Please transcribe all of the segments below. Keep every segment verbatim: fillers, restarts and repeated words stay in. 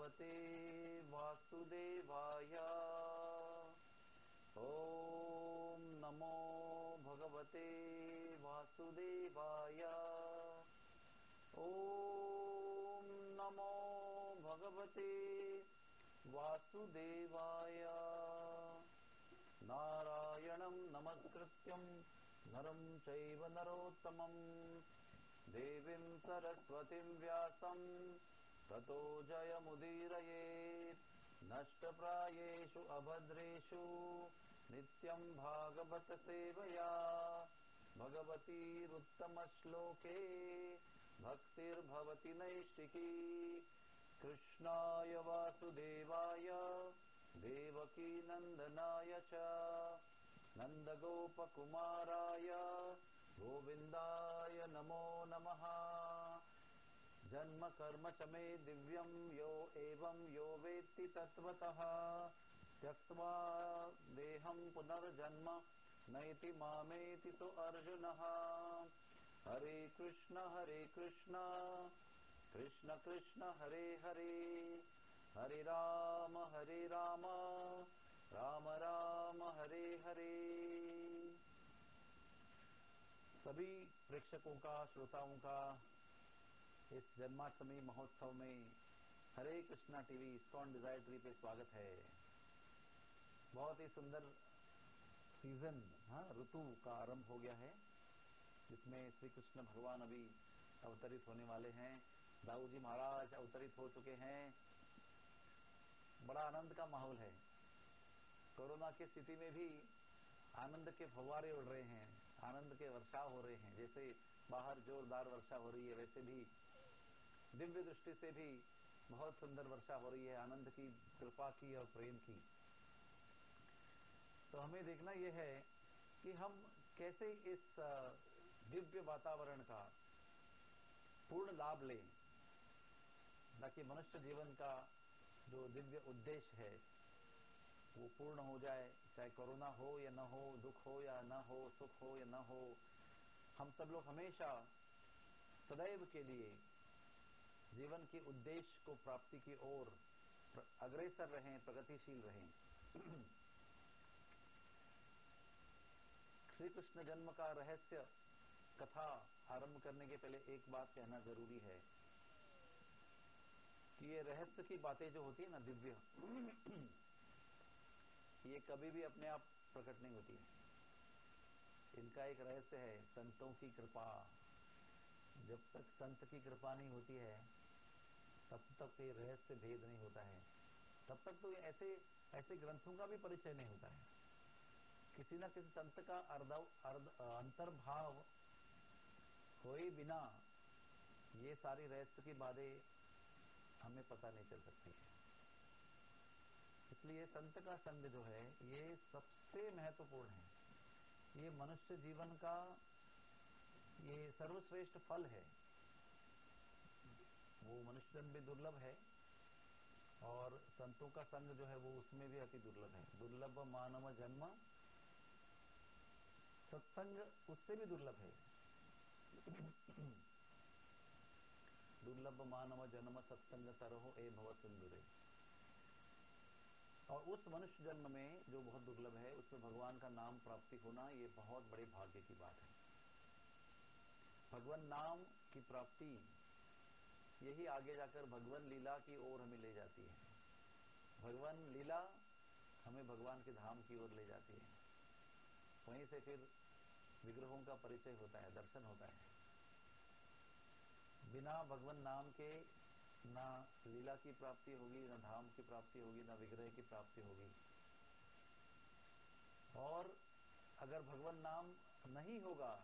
भगवते वासुदेवाय। ओम नमो भगवते वासुदेवाय। ओम नमो भगवते वासुदेवाय। नारायणं नमस्कृत्यं नरं चैव नरोत्तमं देवीं सरस्वतीं व्यासं ततो जयमुदीरयेत्। नष्टप्रायेषु अभद्रेषु नित्यं भागवत सेवया भगवतीरुत्तमश्लोके भक्तिर्भवति नैष्टिकी। कृष्णाय वासुदेवाय देवकी नंदनाय च नंदगोपकुमाराय गोविंदाय नमो नमः। जन्म कर्म च मे दिव्यं यो एवं यो वेत्ति तत्त्वतः त्यक्त्वा देहं पुनर्जन्म नैति मामेति तु अर्जुनः। हरे कृष्ण हरे कृष्ण कृष्ण कृष्ण हरे हरे हरे राम हरे राम राम राम हरे हरे। सभी प्रेक्षकों का, श्रोताओं का इस जन्माष्टमी महोत्सव में Hare Krishna TV ISKCON desire tree पे स्वागत है। बहुत ही सुंदर सीजन, हाँ, ऋतु का आरंभ हो गया है, जिसमें श्री कृष्ण भगवान अभी अवतरित होने वाले हैं। दाऊ जी महाराज अवतरित हो चुके हैं। बड़ा आनंद का माहौल है। कोरोना की स्थिति में भी आनंद के फव्वारे उड़ रहे हैं, आनंद के वर्षाव हो रहे हैं। जैसे बाहर जोरदार वर्षा हो रही है, वैसे भी दिव्य दृष्टि से भी बहुत सुंदर वर्षा हो रही है, आनंद की, कृपा की और प्रेम की। तो हमें देखना यह है कि हम कैसे इस दिव्य वातावरण का पूर्ण लाभ लें, ताकि मनुष्य जीवन का जो दिव्य उद्देश्य है वो पूर्ण हो जाए। चाहे कोरोना हो या न हो, दुख हो या न हो, सुख हो या न हो, हम सब लोग हमेशा सदैव के लिए जीवन के उद्देश्य को प्राप्ति की ओर अग्रसर रहें, प्रगतिशील रहें। श्री कृष्ण जन्म का रहस्य कथा आरंभ करने के पहले एक बात कहना जरूरी है कि ये रहस्य की बातें जो होती है ना, दिव्य, ये कभी भी अपने आप प्रकट नहीं होती है। इनका एक रहस्य है, संतों की कृपा। जब तक संत की कृपा नहीं होती है तब तक ये रहस्य भेद नहीं होता है। तब तक तो ऐसे ऐसे ग्रंथों का भी परिचय नहीं होता है। किसी ना किसी संत का अर्ध अर्ध अंतर्भाव होए बिना ये सारी रहस्य की बातें हमें पता नहीं चल सकती है। इसलिए संत का संग जो है ये सबसे महत्वपूर्ण है। ये मनुष्य जीवन का ये सर्वश्रेष्ठ फल है। वो मनुष्य जन्म भी दुर्लभ है और संतों का संग जो है वो उसमें भी अति दुर्लभ है। दुर्लभ मानव जन्म, सत्संग उससे भी दुर्लभ है। दुर्लभ मानव जन्म सत्संग तरहो ए भव सिंधुरे। और उस मनुष्य जन्म में जो बहुत दुर्लभ है, उसमें भगवान का नाम प्राप्ति होना ये बहुत बड़े भाग्य की बात है। भगवान नाम की प्राप्ति यही आगे जाकर भगवान लीला की ओर हमें ले जाती है। भगवान लीला हमें भगवान के धाम की ओर ले जाती है। वहीं से फिर विग्रहों का परिचय होता है, दर्शन होता है। बिना भगवान नाम के ना लीला की प्राप्ति होगी, ना धाम की प्राप्ति होगी, ना विग्रह की प्राप्ति होगी। और अगर भगवान नाम नहीं होगा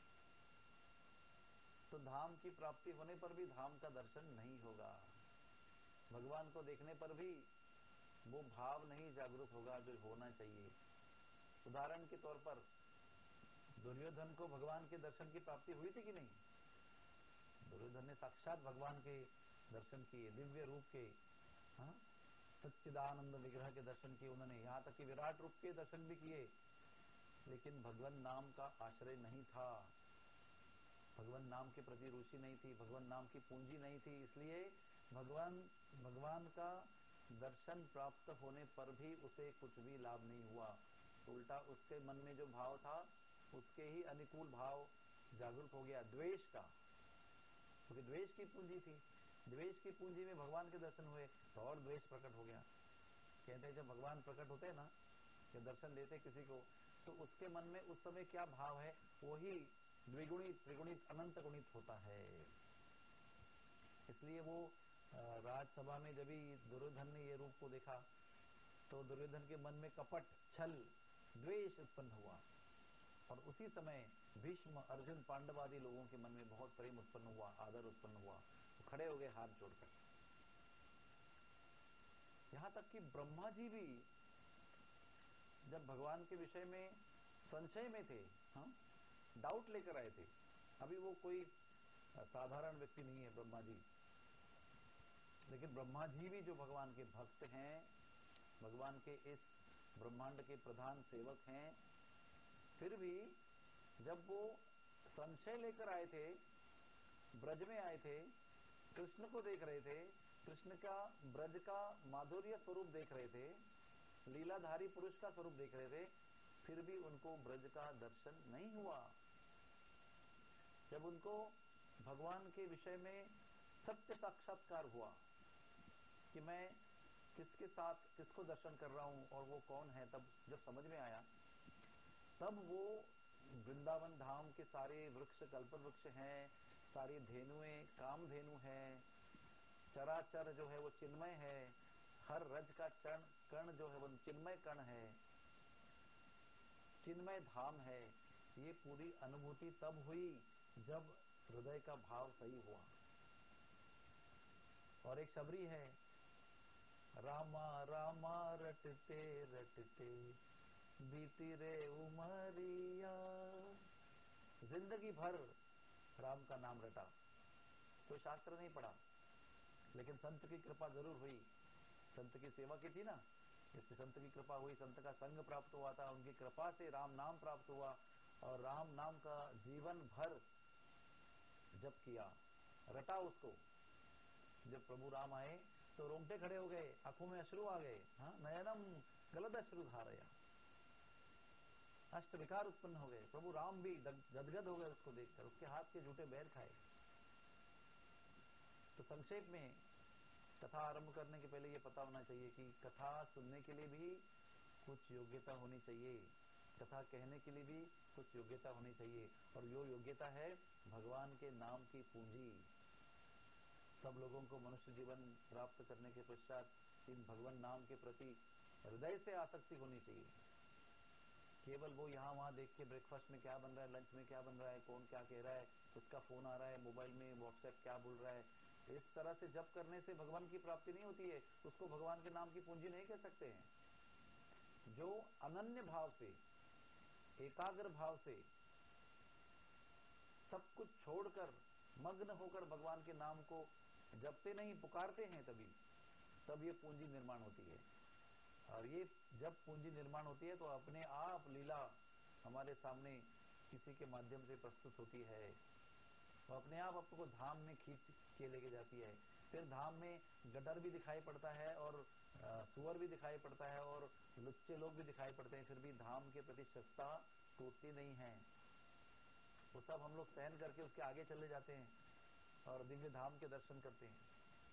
तो धाम की प्राप्ति होने पर भी धाम का दर्शन नहीं होगा। भगवान को देखने पर भी वो भाव नहीं जागरूक होगा जो होना चाहिए। उदाहरण के तौर पर दुर्योधन को भगवान के दर्शन की प्राप्ति हुई थी कि नहीं? दुर्योधन ने साक्षात भगवान के दर्शन किए, दिव्य रूप के, हाँ, सच्चिदानंद विग्रह के दर्शन किए उन्होंने। यहाँ तक कि विराट रूप के दर्शन भी किए, लेकिन भगवान नाम का आश्रय नहीं था। भगवान नाम के प्रति रुचि नहीं थी, भगवान नाम की पूंजी नहीं थी। इसलिए भगवान भगवान का दर्शन प्राप्त होने पर भी उसे कुछ भी लाभ नहीं हुआ। उल्टा उसके मन में जो भाव था उसके ही अनुकूल भाव जागृत हो गया, द्वेष का, क्योंकि तो द्वेष की पूंजी थी। द्वेष की पूंजी में भगवान के दर्शन हुए तो और द्वेष प्रकट हो गया। कहते हैं जब भगवान प्रकट होते हैं ना, जब दर्शन देते किसी को, तो उसके मन में उस समय क्या भाव है वही द्विगुणित त्रिगुणित अनंत गुणित होता है। इसलिए वो राजसभा में जब ही दुर्योधन ने ये रूप को देखा तो दुर्योधन के मन में कपट, छल, द्वेष उत्पन्न हुआ, और उसी समय भीष्म, अर्जुन, पांडव आदि लोगों के मन में बहुत प्रेम उत्पन्न हुआ, आदर उत्पन्न हुआ, तो खड़े हो गए हाथ जोड़कर। यहां तक कि ब्रह्मा जी भी जब भगवान के विषय में संशय में थे, हाँ, डाउट लेकर आए थे। अभी वो कोई साधारण व्यक्ति नहीं है ब्रह्मा जी, लेकिन ब्रह्मा जी भी जो भगवान के भक्त हैं, भगवान के इस ब्रह्मांड के प्रधान सेवक हैं, फिर भी जब वो संशय लेकर आए थे, ब्रज में आए थे, कृष्ण को देख रहे थे, कृष्ण का ब्रज का माधुर्य स्वरूप देख रहे थे, लीलाधारी पुरुष का स्वरूप देख रहे थे, फिर भी उनको ब्रज का दर्शन नहीं हुआ। जब उनको भगवान के विषय में सत्य साक्षात्कार हुआ कि मैं किसके साथ किसको दर्शन कर रहा हूं और वो कौन है, तब जब समझ में आया, तब वो वृंदावन धाम के सारे वृक्ष कल्प वृक्ष हैं, सारी धेनुएं काम धेनु हैं, चराचर जो है वो चिन्मय है, हर रज का चरण कण जो है वो चिन्मय कण है, चिन्मय धाम है। ये पूरी अनुभूति तब हुई जब हृदय का भाव सही हुआ। और एक शबरी है, रामा रामा रटते रटते बीती रे उमरिया, जिंदगी भर राम का नाम रटा, कोई शास्त्र नहीं पढ़ा, लेकिन संत की कृपा जरूर हुई, संत की सेवा की थी ना, इससे संत की कृपा हुई, संत का संग प्राप्त हुआ था, उनकी कृपा से राम नाम प्राप्त हुआ, और राम नाम का जीवन भर जप किया, रटा उसको। जब प्रभु राम आए तो रोंगटे खड़े हो गए, आंखों में अश्रु आ गए, हाँ, नयनम गलद अश्रु धारया, अष्ट विकार उत्पन्न हो गए। प्रभु राम भी गदगद हो गए उसको देखकर, उसके हाथ के झूठे बैर खाए। तो संक्षेप में कथा आरंभ करने के पहले ये पता होना चाहिए कि कथा सुनने के लिए भी कुछ योग्यता होनी चाहिए, कथा कहने के लिए भी कुछ योग्यता होनी चाहिए, और यो योग्यता है भगवान के नाम की पूंजी। सब लोगों को मनुष्य जीवन प्राप्त करने के पश्चात इन भगवान नाम के प्रति हृदय से आसक्ति होनी चाहिए। केवल वो यहाँ वहाँ देख के ब्रेकफास्ट में क्या बन रहा है, लंच में क्या बन रहा है, कौन क्या कह रहा है, उसका फोन आ रहा है, मोबाइल में व्हाट्सएप क्या बोल रहा है, इस तरह से जप करने से भगवान की प्राप्ति नहीं होती है, उसको भगवान के नाम की पूंजी नहीं कह सकते हैं। जो अनन्य भाव से, एकाग्र भाव से सब कुछ छोड़कर मग्न होकर भगवान के नाम को जपते नहीं, पुकारते हैं, तभी तब ये पूंजी निर्माण होती है। और ये जब पूंजी निर्माण होती है तो अपने आप लीला हमारे सामने किसी के माध्यम से प्रस्तुत होती है, वो अपने आप आपको धाम में खींच के लेके जाती है। फिर धाम में गडर भी दिखाई पड़ता है और सुअर भी दिखाई पड़ता है और लुच्चे लोग भी दिखाई पड़ते हैं, फिर भी धाम के प्रति श्रद्धा टूटती नहीं है। वो सब हम लोग सहन करके उसके आगे चले जाते हैं और दिव्य धाम के दर्शन करते हैं,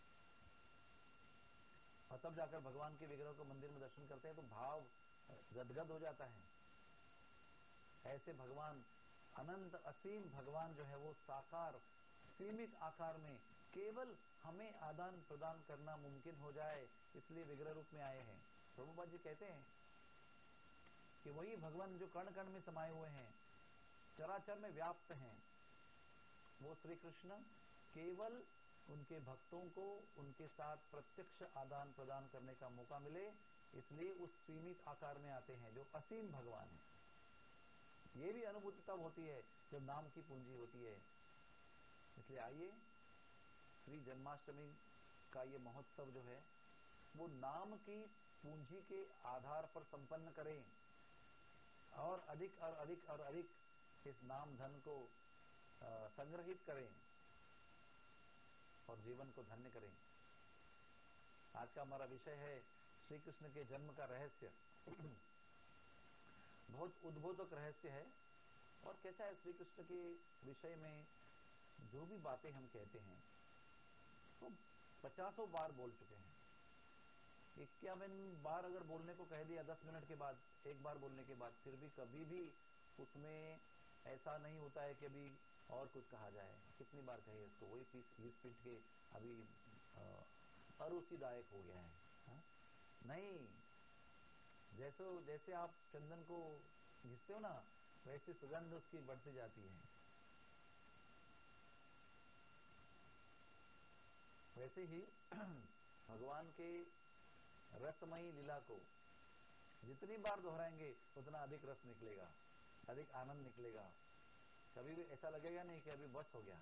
और तब जाकर भगवान के विग्रह को मंदिर में दर्शन करते हैं तो भाव गदगद हो जाता है। ऐसे भगवान, अनंत असीम भगवान जो है वो साकार सीमित आकार में केवल हमें आदान प्रदान करना मुमकिन हो जाए, इसलिए विग्रह रूप में आए हैं। प्रभुपाद जी कहते हैं कि वही भगवान जो कण कण में समाये हुए हैं, चराचर में व्याप्त हैं, वो श्री कृष्ण केवल उनके भक्तों को उनके साथ प्रत्यक्ष आदान प्रदान करने का मौका मिले, इसलिए उस सीमित आकार में आते हैं जो असीम भगवान है। ये भी अनुभूति तब होती है जब नाम की पूंजी होती है। इसलिए आइए श्री जन्माष्टमी का ये महोत्सव जो है वो नाम की पूंजी के आधार पर संपन्न करें, और अधिक और अधिक और अधिक इस नाम धन को संग्रहित करें और जीवन को धन्य करें। आज का हमारा विषय है श्री कृष्ण के जन्म का रहस्य। बहुत उद्बोधक रहस्य है। और कैसा है, श्री कृष्ण के विषय में जो भी बातें हम कहते हैं तो पचासों बार बोल चुके हैं। इक्यावन बार अगर बोलने को कह दिया दस मिनट के बाद, एक बार बोलने के बाद, फिर भी कभी भी उसमें ऐसा नहीं होता है कि अभी और कुछ कहा जाए। कितनी बार कहे इसको, वही पीस घिस पीट के अभी अरुचिदायक हो गया है। हा? नहीं, जैसे जैसे आप चंदन को घिसते हो ना, वैसे सुगंध उसकी बढ़ती जाती है। वैसे ही भगवान के रसमयी लीला को जितनी बार दोहराएंगे उतना अधिक रस निकलेगा, अधिक आनंद निकलेगा। कभी भी ऐसा लगेगा नहीं कि अभी बस हो गया।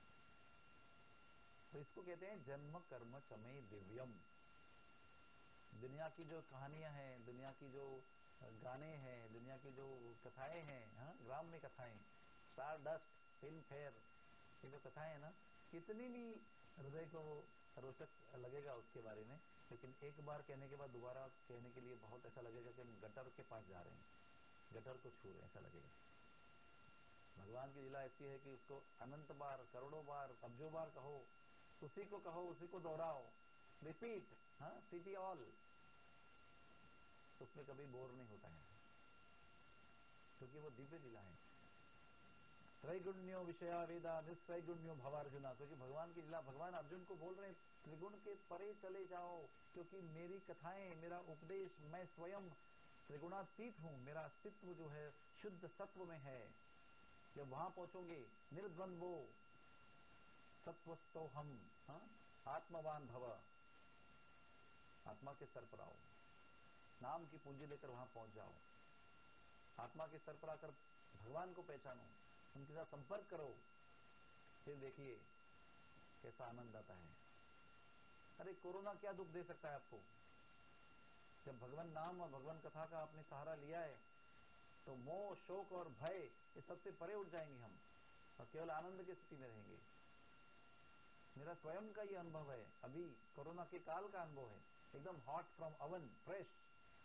तो इसको कहते हैं जन्म कर्म चमय दिव्यम। दुनिया की जो कहानियां हैं, दुनिया की जो गाने हैं, दुनिया की जो कथाएं हैं, हाँ, ग्राम्य कथाएं, स्टार डस्ट, फिल्म फेयर, ये जो कथाएं हैं ना, कितनी भी हृदय को रोचक लगेगा उसके बारे में, लेकिन एक बार कहने के बाद दोबारा कहने के लिए बहुत ऐसा लगेगा कि हम गटर के पास जा रहे हैं, गटर को छू रहे हैं, ऐसा लगेगा। भगवान की लीला ऐसी है कि उसको अनंत बार, करोड़ों बार, अब्जों बार कहो, उसी को कहो, उसी को दोहराओ, रिपीट, हाँ, सिटी ऑल, उसमें कभी बोर नहीं होता है, क्योंकि वो दिव्य लीला है। त्रैगुण्यो विषया वेदा निस्त्रैगुण्यो भवार्जुना, क्योंकि भगवान की लीला, भगवान अर्जुन को बोल रहे हैं त्रिगुण के परे चले जाओ, क्योंकि मेरी कथाएं, मेरा उपदेश, मैं स्वयं त्रिगुणातीत हूँ, मेरा अस्तित्व जो है शुद्ध सत्व में है। जब वहां पहुंचोगे, निर्द्वंद्वो सत्वस्थो हम, हाँ, आत्मवान भव, आत्मा के सर पर आओ, नाम की पूंजी लेकर वहां पहुंच जाओ, आत्मा के सर पर आकर भगवान को पहचानो, उनके साथ संपर्क करो, फिर देखिए कैसा आनंद आता है। अरे कोरोना क्या दुख दे सकता है आपको? जब भगवान नाम और भगवान कथा का आपने सहारा लिया है तो मोह, शोक और भय ये सबसे परे उठ जाएंगे हम, और केवल आनंद की स्थिति में रहेंगे। मेरा स्वयं का ये अनुभव है, अभी कोरोना के काल का अनुभव है, एकदम हॉट फ्रॉम अवन, फ्रेश।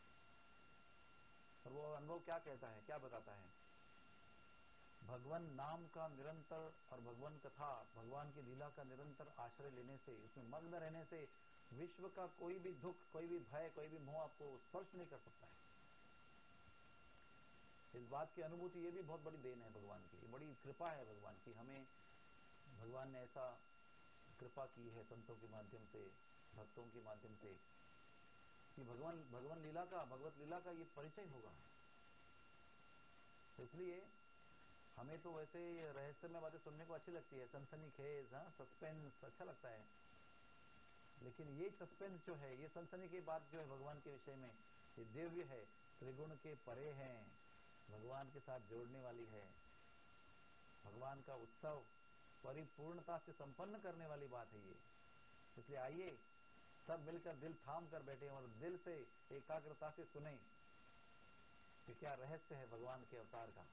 और वो अनुभव क्या कहता है, क्या बताता है? भगवान नाम का निरंतर और भगवान कथा, भगवान की लीला का निरंतर आश्रय लेने से, उसमें मग्न रहने से विश्व का कोई भी दुख, कोई भी भय, कोई भी मोह आपको स्पर्श नहीं कर सकता है। इस बात की अनुभूति, ये भी बहुत बड़ी देन है भगवान की, बड़ी कृपा है भगवान की। हमें भगवान ने ऐसा कृपा की है संतों के माध्यम से, भक्तों के माध्यम से, कि भगवान भगवान लीला का, भगवत लीला का ये परिचय होगा। तो इसलिए हमें तो वैसे रहस्यमय बातें सुनने को अच्छी लगती है, सनसनीखेज, हाँ, सस्पेंस अच्छा लगता है, लेकिन ये सस्पेंस जो है, ये सनसनी की बात जो है भगवान के विषय में, ये दिव्य है, त्रिगुण के परे है, भगवान के साथ जोड़ने वाली है, भगवान का उत्सव परिपूर्णता से संपन्न करने वाली बात है ये। इसलिए आइए सब मिलकर दिल थाम कर बैठे और दिल से एकाग्रता से सुने कि क्या रहस्य है भगवान के अवतार का।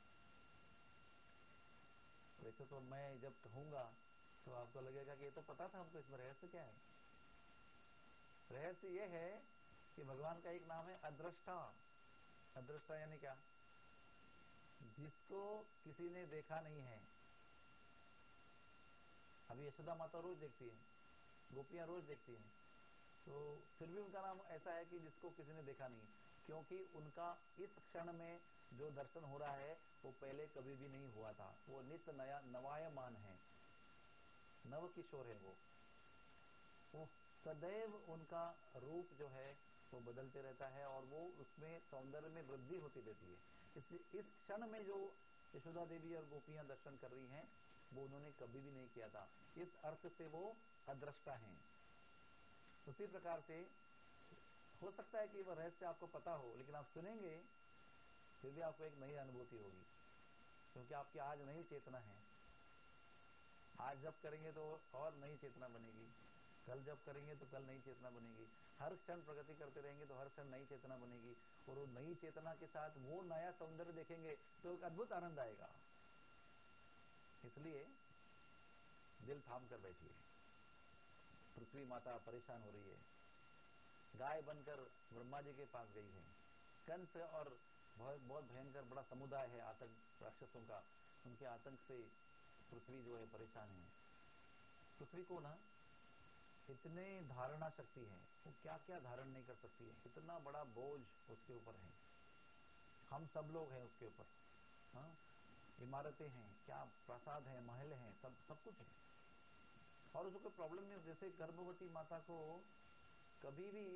वैसे तो मैं जब कहूंगा तो आपको लगेगा कि ये तो पता था हमको, इसमें रहस्य क्या है? रहस्य ये है कि भगवान का एक नाम है अदृष्टा। अदृष्टा यानी क्या? जिसको किसी ने देखा नहीं है। अभी यशोदा माता रोज देखती है, गोपियां रोज देखती हैं, तो फिर भी उनका नाम ऐसा है कि जिसको किसी ने देखा नहीं, क्योंकि उनका इस क्षण में जो दर्शन हो रहा है वो पहले कभी भी नहीं हुआ था। वो नित्य नया नवायमान है, नव किशोर है। वो वो सदैव उनका रूप जो है वो बदलते रहता है और वो उसमें सौंदर्य में वृद्धि होती रहती है। इस इस क्षण में जो यशोदा देवी और गोपियां दर्शन कर रही हैं वो उन्होंने कभी भी नहीं किया था। इस अर्थ से वो अदृष्टा हैं। उसी प्रकार से हो सकता है कि वह रहस्य आपको पता हो, लेकिन आप सुनेंगे फिर भी आपको एक नई अनुभूति होगी, क्योंकि आपकी आज नई चेतना है। आज जब करेंगे तो और नई चेतना बनेगी, कल जब करेंगे तो कल नई चेतना बनेगी। हर क्षण प्रगति करते रहेंगे तो हर क्षण नई चेतना बनेगी, और वो नई चेतना के साथ वो नया सौंदर्य देखेंगे तो एक अद्भुत आनंद आएगा। इसलिए दिल थाम कर बैठिए। पृथ्वी माता परेशान हो रही है, गाय बनकर ब्रह्मा जी के पास गई है। कंस और बहुत बहुत भयंकर बड़ा समुदाय है आतंक राक्षसों का, उनके आतंक से पृथ्वी जो है परेशान है। पृथ्वी को ना इतने धारणा शक्ति है, वो क्या क्या धारण नहीं कर सकती है, इतना बड़ा बोझ उसके ऊपर है। हम सब लोग हैं उसके ऊपर, हाँ, इमारतें हैं, क्या प्रासाद है, महल है, सब सब कुछ है। और उसको कोई प्रॉब्लम नहीं। जैसे गर्भवती माता को कभी भी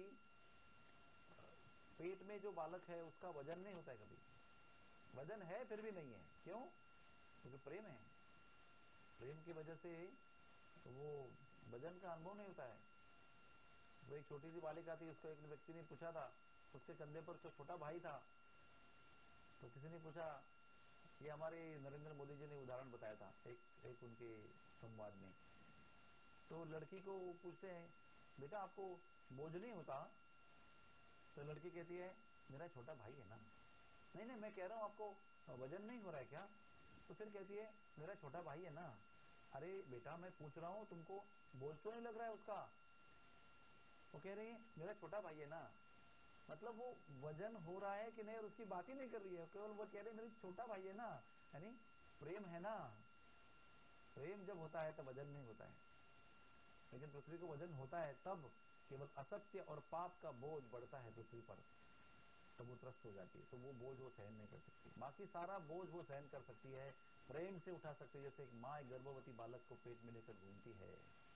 पेट में जो बालक है उसका वजन नहीं होता है, कभी वजन है फिर भी नहीं है। क्यों? क्योंकि प्रेम है। प्रेम की वजह से तो वो वजन का अनुभव नहीं होता है। वो एक छोटी सी बालिका थी, उसको एक व्यक्ति ने पूछा था, उसके कंधे पर जो छोटा भाई था, तो किसी ने पूछा, ये हमारे नरेंद्र मोदी जी ने उदाहरण बताया था एक एक उनके संवाद में। तो लड़की को पूछते हैं, बेटा आपको बोझ नहीं होता? तो लड़की कहती है, मेरा छोटा भाई है ना। नहीं नहीं, मैं कह रहा हूँ आपको वजन नहीं हो रहा है क्या? तो फिर कहती है, मेरा छोटा भाई है ना। अरे बेटा, मैं पूछ रहा हूँ तुमको बोझ तो नहीं लग रहा है उसका? वो कह रही है, मेरा छोटा भाई है ना। मतलब वो वजन हो रहा है कि नहीं, और उसकी बात ही नहीं कर रही है, केवल वो कह रही है मेरा छोटा भाई है ना। यानी प्रेम है ना। प्रेम जब होता है तब वजन नहीं होता है। लेकिन पृथ्वी को वजन होता है तब केवल असत्य और पाप का बोझ बढ़ता है पृथ्वी पर, तब वो त्रस्त हो जाती है। तो वो बोझ वो सहन नहीं कर सकती। बाकी सारा बोझ वो सहन कर सकती है, प्रेम से उठा सकती है। जैसे एक माँ एक गर्भवती बालक को पेट में लेकर घूमती है,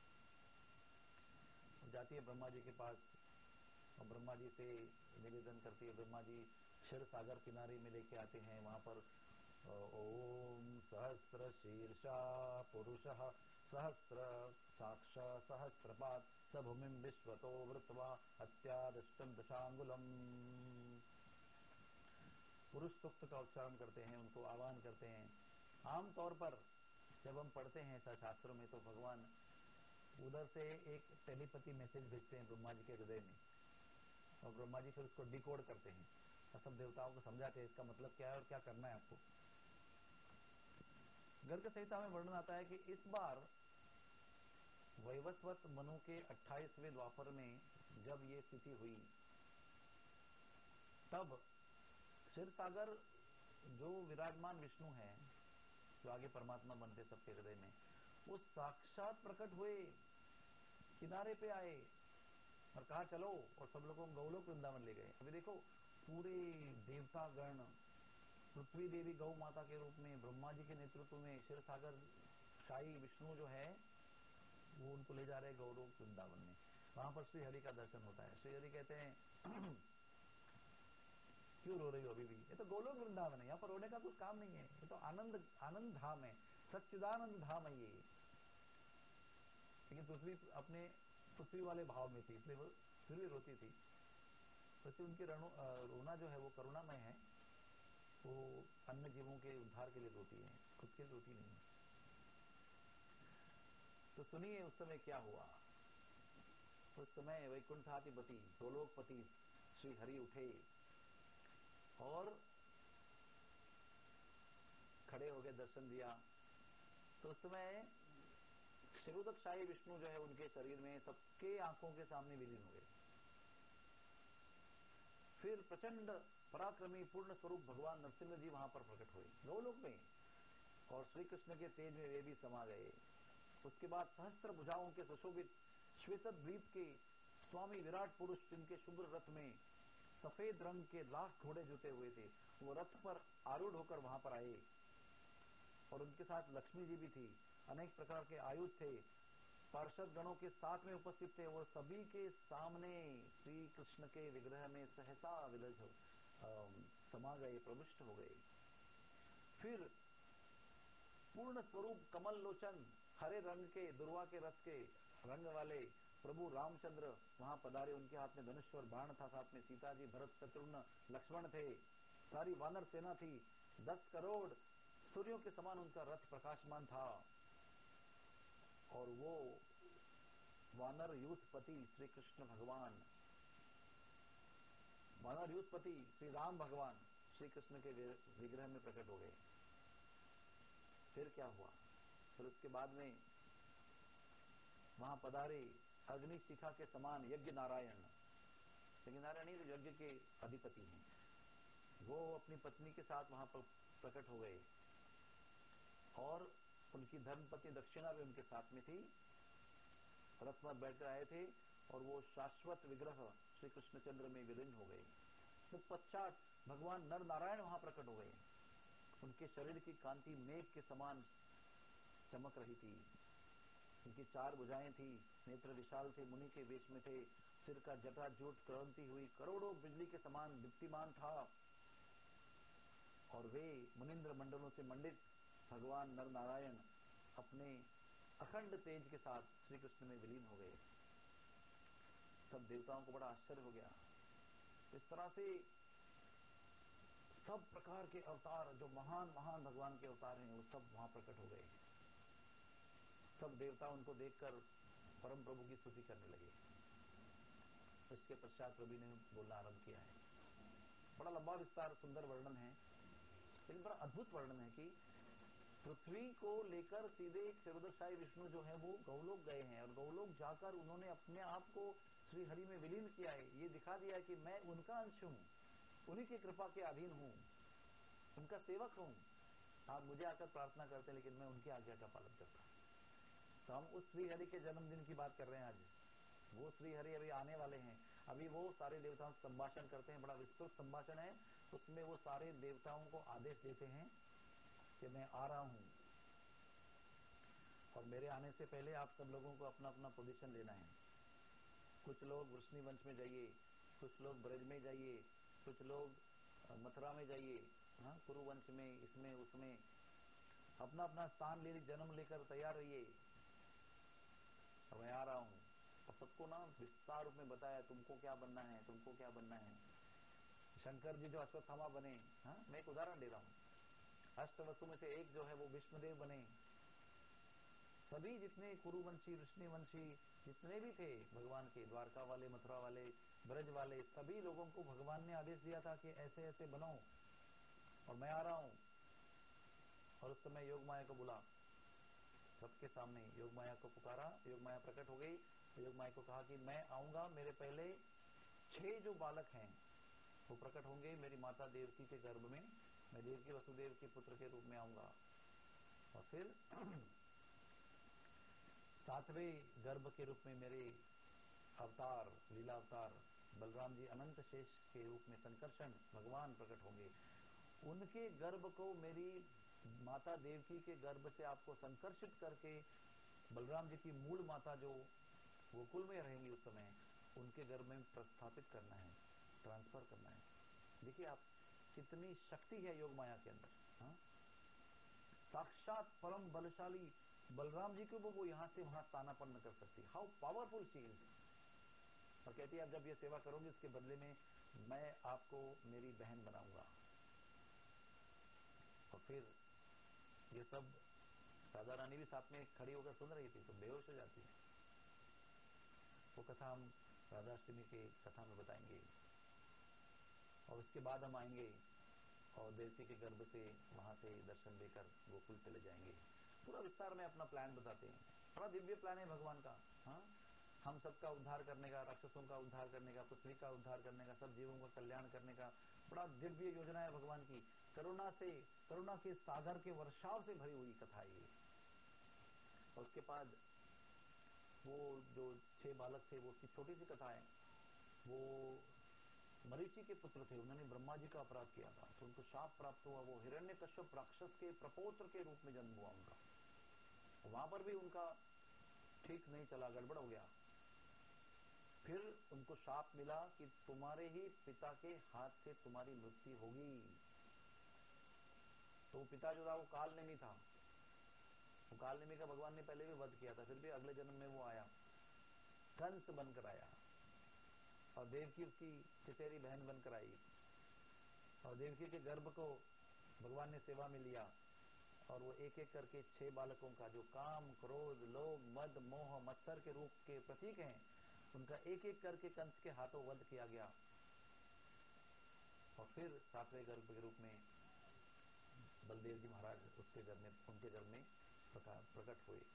जाती है ब्रह्मा जी के पास और ब्रह्मा जी से निवेदन करती है। ब्रह्मा जी क्षीर सागर किनारे में लेके आते हैं। वहां पर ओम सहस्र शीर्षा पुरुषः सहस्र साक्ष सहस्रपाद स भूमिं विश्वतो वृत्वा अत्यादष्टम दशांगुलम। पुरुष सूक्त का उच्चारण करते हैं, उनको आह्वान करते हैं। आमतौर पर जब हम पढ़ते हैं शास्त्रों में तो भगवान उधर से एक टेलीपैथी मैसेज भेजते हैं ब्रह्मा जी के हृदय में, और ब्रह्मा जी फिर उसको डिकोड करते हैं और सब देवताओं को समझाते हैं इसका मतलब क्या है और क्या करना है आपको। गर्ग संहिता में वर्णन आता है कि इस बार वैवस्वत मनु के अट्ठाईसवें द्वापर में जब ये स्थिति हुई, तब क्षीर सागर जो विराजमान विष्णु है, जो आगे परमात्मा बनते सबके हृदय में, वो साक्षात प्रकट हुए, किनारे पे आए और कहा चलो, और सब लोगों को गौलोक वृंदावन ले गए। अभी देखो पूरे देवता गण, पृथ्वी देवी गौ माता के रूप में ब्रह्मा जी के नेतृत्व में क्षीर सागर शाही विष्णु जो है वो उनको ले जा रहे हैं गौलोक वृंदावन में। वहां पर श्री हरि का दर्शन होता है। श्री हरि कहते हैं क्यों रो रही हो अभी भी? ये तो गोलोक वृंदावन है, यहाँ पर रोने का कुछ काम नहीं है। ये तो आनंद आनंद धाम है, सच्चिदानंद धाम है ये। लेकिन पृथ्वी अपने पृथ्वी वाले भाव में थी, इसलिए वो फिर भी रोती थी। वैसे उनकी रोना जो है वो करुणामय है, वो अन्य जीवों के उद्धार के लिए रोती है, खुद के लिए रोती नहीं। तो सुनिए उस समय क्या हुआ। उस समय वैकुंठाधिपति गोलोकपति श्री हरि उठे और खड़े हो गए, दर्शन दिया। तो उस समय क्षीरोदक शाही विष्णु जो है उनके शरीर में सबके आंखों के सामने विलीन हो गए। फिर प्रचंड पराक्रमी पूर्ण स्वरूप भगवान नरसिंह जी वहां पर प्रकट हुए गोलोक में, और श्री कृष्ण के तेज में वे भी समा गए। उसके बाद सहस्त्र भुजाओं के सुशोभित श्वेत द्वीप के स्वामी विराट पुरुष, जिनके शुभ्र रथ में सफेद रंग के लाख घोड़े जुटे हुए थे, वो रथ पर आरूढ़ होकर वहां पर आए। और उनके साथ लक्ष्मी जी भी थी, अनेक प्रकार के आयुध थे, पार्षद गणों के साथ में उपस्थित थे। और सभी के सामने श्री कृष्ण के विग्रह में सहसा विलज समा गए, प्रविष्ट हो गए। फिर पूर्ण स्वरूप कमल लोचन हरे रंग के दुर्वा के रस के रंग वाले प्रभु रामचंद्र वहां पधारे। उनके हाथ में धनुष और बाण था, साथ में सीता जी, भरत, शत्रुघ्न, लक्ष्मण थे। सारी वानर सेना थी, दस करोड़ सूर्यों के समान उनका रथ प्रकाशमान था। और वो वानर यूथपति श्री कृष्ण भगवान, वानर यूथपति श्री राम भगवान श्री कृष्ण के विग्रह में प्रकट हो गए। फिर क्या हुआ? फिर उसके बाद में वहां पधारे अग्नि शिखा के समान यज्ञ नारायण, लेकिन नारायणी जो यज्ञ के अधिपति हैं, वो अपनी पत्नी के साथ वहां पर प्रकट हो गए और उनकी धर्मपत्नी दक्षिणा भी उनके साथ में थी। रथ में बैठ कर आए थे और वो शाश्वत विग्रह श्री कृष्णचंद्र में विलीन हो गए। तो पश्चात भगवान नर नारायण वहां प्रकट हो गए। उनके शरीर की कांति मेघ के समान चमक रही थी। उनकी चार भुजाएं थी, नेत्र विशाल थे, मुनि के वेश में थे, सिर का जटाजूट क्रांति हुई करोड़ों बिजली के समान दीप्तिमान था और वे मुनिंद्र मंडलों से मंडित भगवान नर नारायण अपने अखंड तेज के साथ श्री कृष्ण में विलीन हो गए। सब देवताओं को बड़ा आश्चर्य हो गया। इस तरह से सब प्रकार के अवतार, जो महान महान भगवान के अवतार हैं, वो सब वहां प्रकट हो गए। सब देवता उनको देखकर परम प्रभु की स्तुति करने लगे। इसके पश्चात प्रभु ने बोलना आरंभ किया है। बड़ा लंबा विस्तार सुंदर वर्णन है, लेकिन बड़ा अद्भुत वर्णन है कि पृथ्वी को लेकर सीधे क्षीरोदशाई विष्णु जो है वो गौलोक गए हैं और गौलोक जाकर उन्होंने अपने आप को श्री हरि में विलीन किया है। ये दिखा दिया है कि मैं उनका अंश हूँ, उन्हीं की कृपा के अधीन हूँ, उनका सेवक हूँ। आप मुझे आकर प्रार्थना करते हैं, लेकिन मैं उनकी आज्ञा का पालन करता हूँ। तो हम उस श्री हरि के जन्मदिन की बात कर रहे हैं आज। वो श्री हरि अभी आने वाले हैं। अभी वो सारे देवताओं से संभाषण करते हैं, बड़ा विस्तृत संभाषण है। उसमें वो सारे देवताओं को आदेश देते हैं कि मैं आ रहा हूं और मेरे आने से पहले आप सब लोगों को अपना अपना पोजीशन लेना है। कुछ लोग वृष्णि वंश में जाइए, कुछ लोग ब्रज में जाइए, कुछ लोग मथुरा में जाइए, हाँ, कुरुवंश में, इसमें उसमें अपना अपना स्थान ले, जन्म लेकर तैयार रहिए। और मैं आ रहा हूं और सबको ना विस्तार रूप में बताया तुमको क्या बनना है, तुमको क्या बनना है। शंकर जी जो अश्वत्थामा बने, हाँ, मैं एक उदाहरण दे रहा हूँ। अष्टवसु में से एक जो है वो विष्णुदेव बने। सभी जितने कुरुवंशी, वृष्णिवंशी जितने भी थे भगवान के, द्वारका वाले, मथुरा वाले, ब्रज वाले, सभी लोगों को भगवान ने आदेश दिया था कि ऐसे ऐसे बनो और मैं आ रहा हूं। और उस समय योग माया को बुला, सबके सामने योग माया को पुकारा। योग माया प्रकट हो गई। योग माया को कहा कि मैं आऊंगा, मेरे पहले छह जो बालक हैं वो प्रकट होंगे मेरी माता देवकी के गर्भ में। मैं देवकी वसुदेव के पुत्र के रूप में आऊंगा और फिर सातवें गर्भ के रूप में मेरे अवतार, लीला अवतार बलराम जी अनंत शेष के रूप में संकर्षण भगवान प्रकट होंगे। उनके गर्भ को मेरी माता देवकी के गर्भ से आपको संकर्षित करके बलराम जी की मूल माता जो गोकुल में रहेंगी उस समय, उनके गर्भ में प्रस्थापित करना है, ट्रांसफर करना है। देखिए आप कितनी शक्ति है योग माया के अंदर। हाँ? साक्षात परम बलशाली बलराम जी को वो यहां से वहां स्थानापन्न कर सकती है। How powerful she is. और कहती है आप जब ये सेवा करोगे उसके बदले में मैं आपको मेरी बहन बनाऊंगा। और फिर ये सब राधा रानी भी साथ में खड़ी होकर सुन रही थी तो बेहोश हो जाती है। वो कथा हम राधाष्टमी के कथा में बताएंगे और उसके बाद हम आएंगे और देवकी के गर्भ से वहां से दर्शन लेकर गोकुल चले जाएंगे। पूरा विस्तार में अपना प्लान बताते हैं। बड़ा दिव्य प्लान है भगवान का। हाँ, हम सबका उद्धार करने का, राक्षसों का उद्धार करने का, पृथ्वी का उद्धार करने का, सब जीवों का कल्याण करने का बड़ा दिव्य योजना है भगवान की। करुणा से, करुणा के सागर के वर्षाव से भरी हुई कथा है ये। और उसके बाद वो जो छह बालक थे वो उसकी छोटी सी कथा है। वो मरीचि के पुत्र थे, उन्होंने ब्रह्मा जी का अपराध किया था तो उनको शाप प्राप्त हुआ। वो हिरण्यकश्यप राक्षस के प्रपौत्र के रूप में जन्म हुआ उनका। वहां पर भी उनका ठीक नहीं चला, गड़बड़ हो गया। फिर उनको शाप मिला कि तुम्हारे ही पिता के हाथ से तुम्हारी मृत्यु होगी। तो पिता जो था वो काल नेमी था। वो काल नेमी का भगवान ने पहले भी वध किया था, फिर भी अगले जन्म में वो आया, कंस बनकर आया और देवकी उसकी चचेरी बहन बनकर आई। और देवकी के गर्भ को भगवान ने सेवा में लिया और वो एक एक करके छह बालकों का जो काम, क्रोध, लोभ, मद, मोह, मत्सर के रूप के प्रतीक हैं, उनका एक एक करके कंस के हाथों वध किया गया। और फिर सातवें गर्भ के रूप में बलदेव जी महाराज उसके घर में, उनके घर में प्रकट हुए।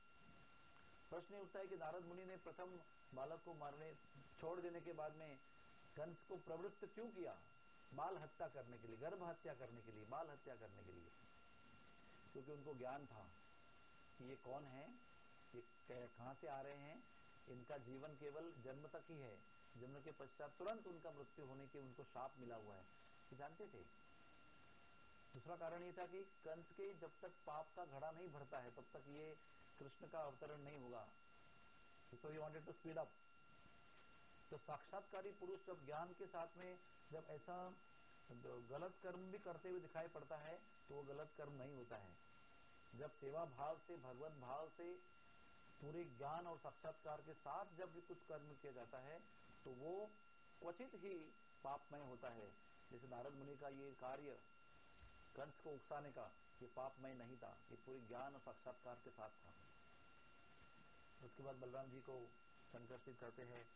प्रश्न उठता है कि नारद मुनि ने प्रथम बालक को मारने छोड़ देने के बाद में कंस को प्रवृत्त क्यों किया? बाल हत्या करने के लिए, गर्भ हत्या करने के लिए, बाल हत्या करने के लिए। क्योंकि उनको ज्ञान था कि ये कौन है, ये कहां से आ रहे हैं, इनका जीवन केवल जन्म तक ही है, जन्म के पश्चात तुरंत उनका मृत्यु होने के उनको शाप मिला हुआ है, ये जानते थे। दूसरा कारण ये था कि कंस के जब तक पाप का घड़ा नहीं भरता है तब तक ये कृष्ण का अवतरण नहीं होगा। So he wanted to speed up. तो साक्षात्कारी पुरुष जब ज्ञान के साथ में जब ऐसा गलत कर्म भी करते हुए दिखाई पड़ता है तो वो गलत कर्म नहीं होता है। जब सेवा भाव से, भगवत भाव से, पूरे ज्ञान और साक्षात्कार के साथ जब भी कुछ कर्म किया जाता है तो वो क्वचित ही पापमय होता है। जैसे नारद मुनि का ये कार्य कंस को उकसाने का, ये पापमय नहीं था, ये पूरे ज्ञान और साक्षात्कार के साथ था। उसके बाद बलराम जी को संकर्षित करते हैं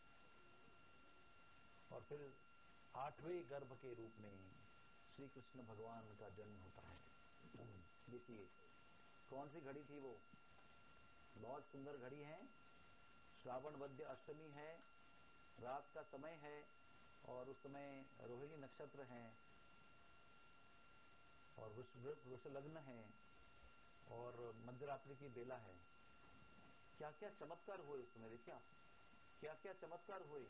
और फिर आठवें गर्भ के रूप में श्री कृष्ण भगवान का जन्म होता है। देखिए कौन सी घड़ी थी वो, बहुत सुंदर घड़ी है, श्रावण वद्य अष्टमी है, रात का समय है और उस समय रोहिणी नक्षत्र है और वृष लग्न है और मध्यरात्रि की बेला है। क्या क्या चमत्कार हुए उस समय, देखिए आप क्या क्या चमत्कार हुए।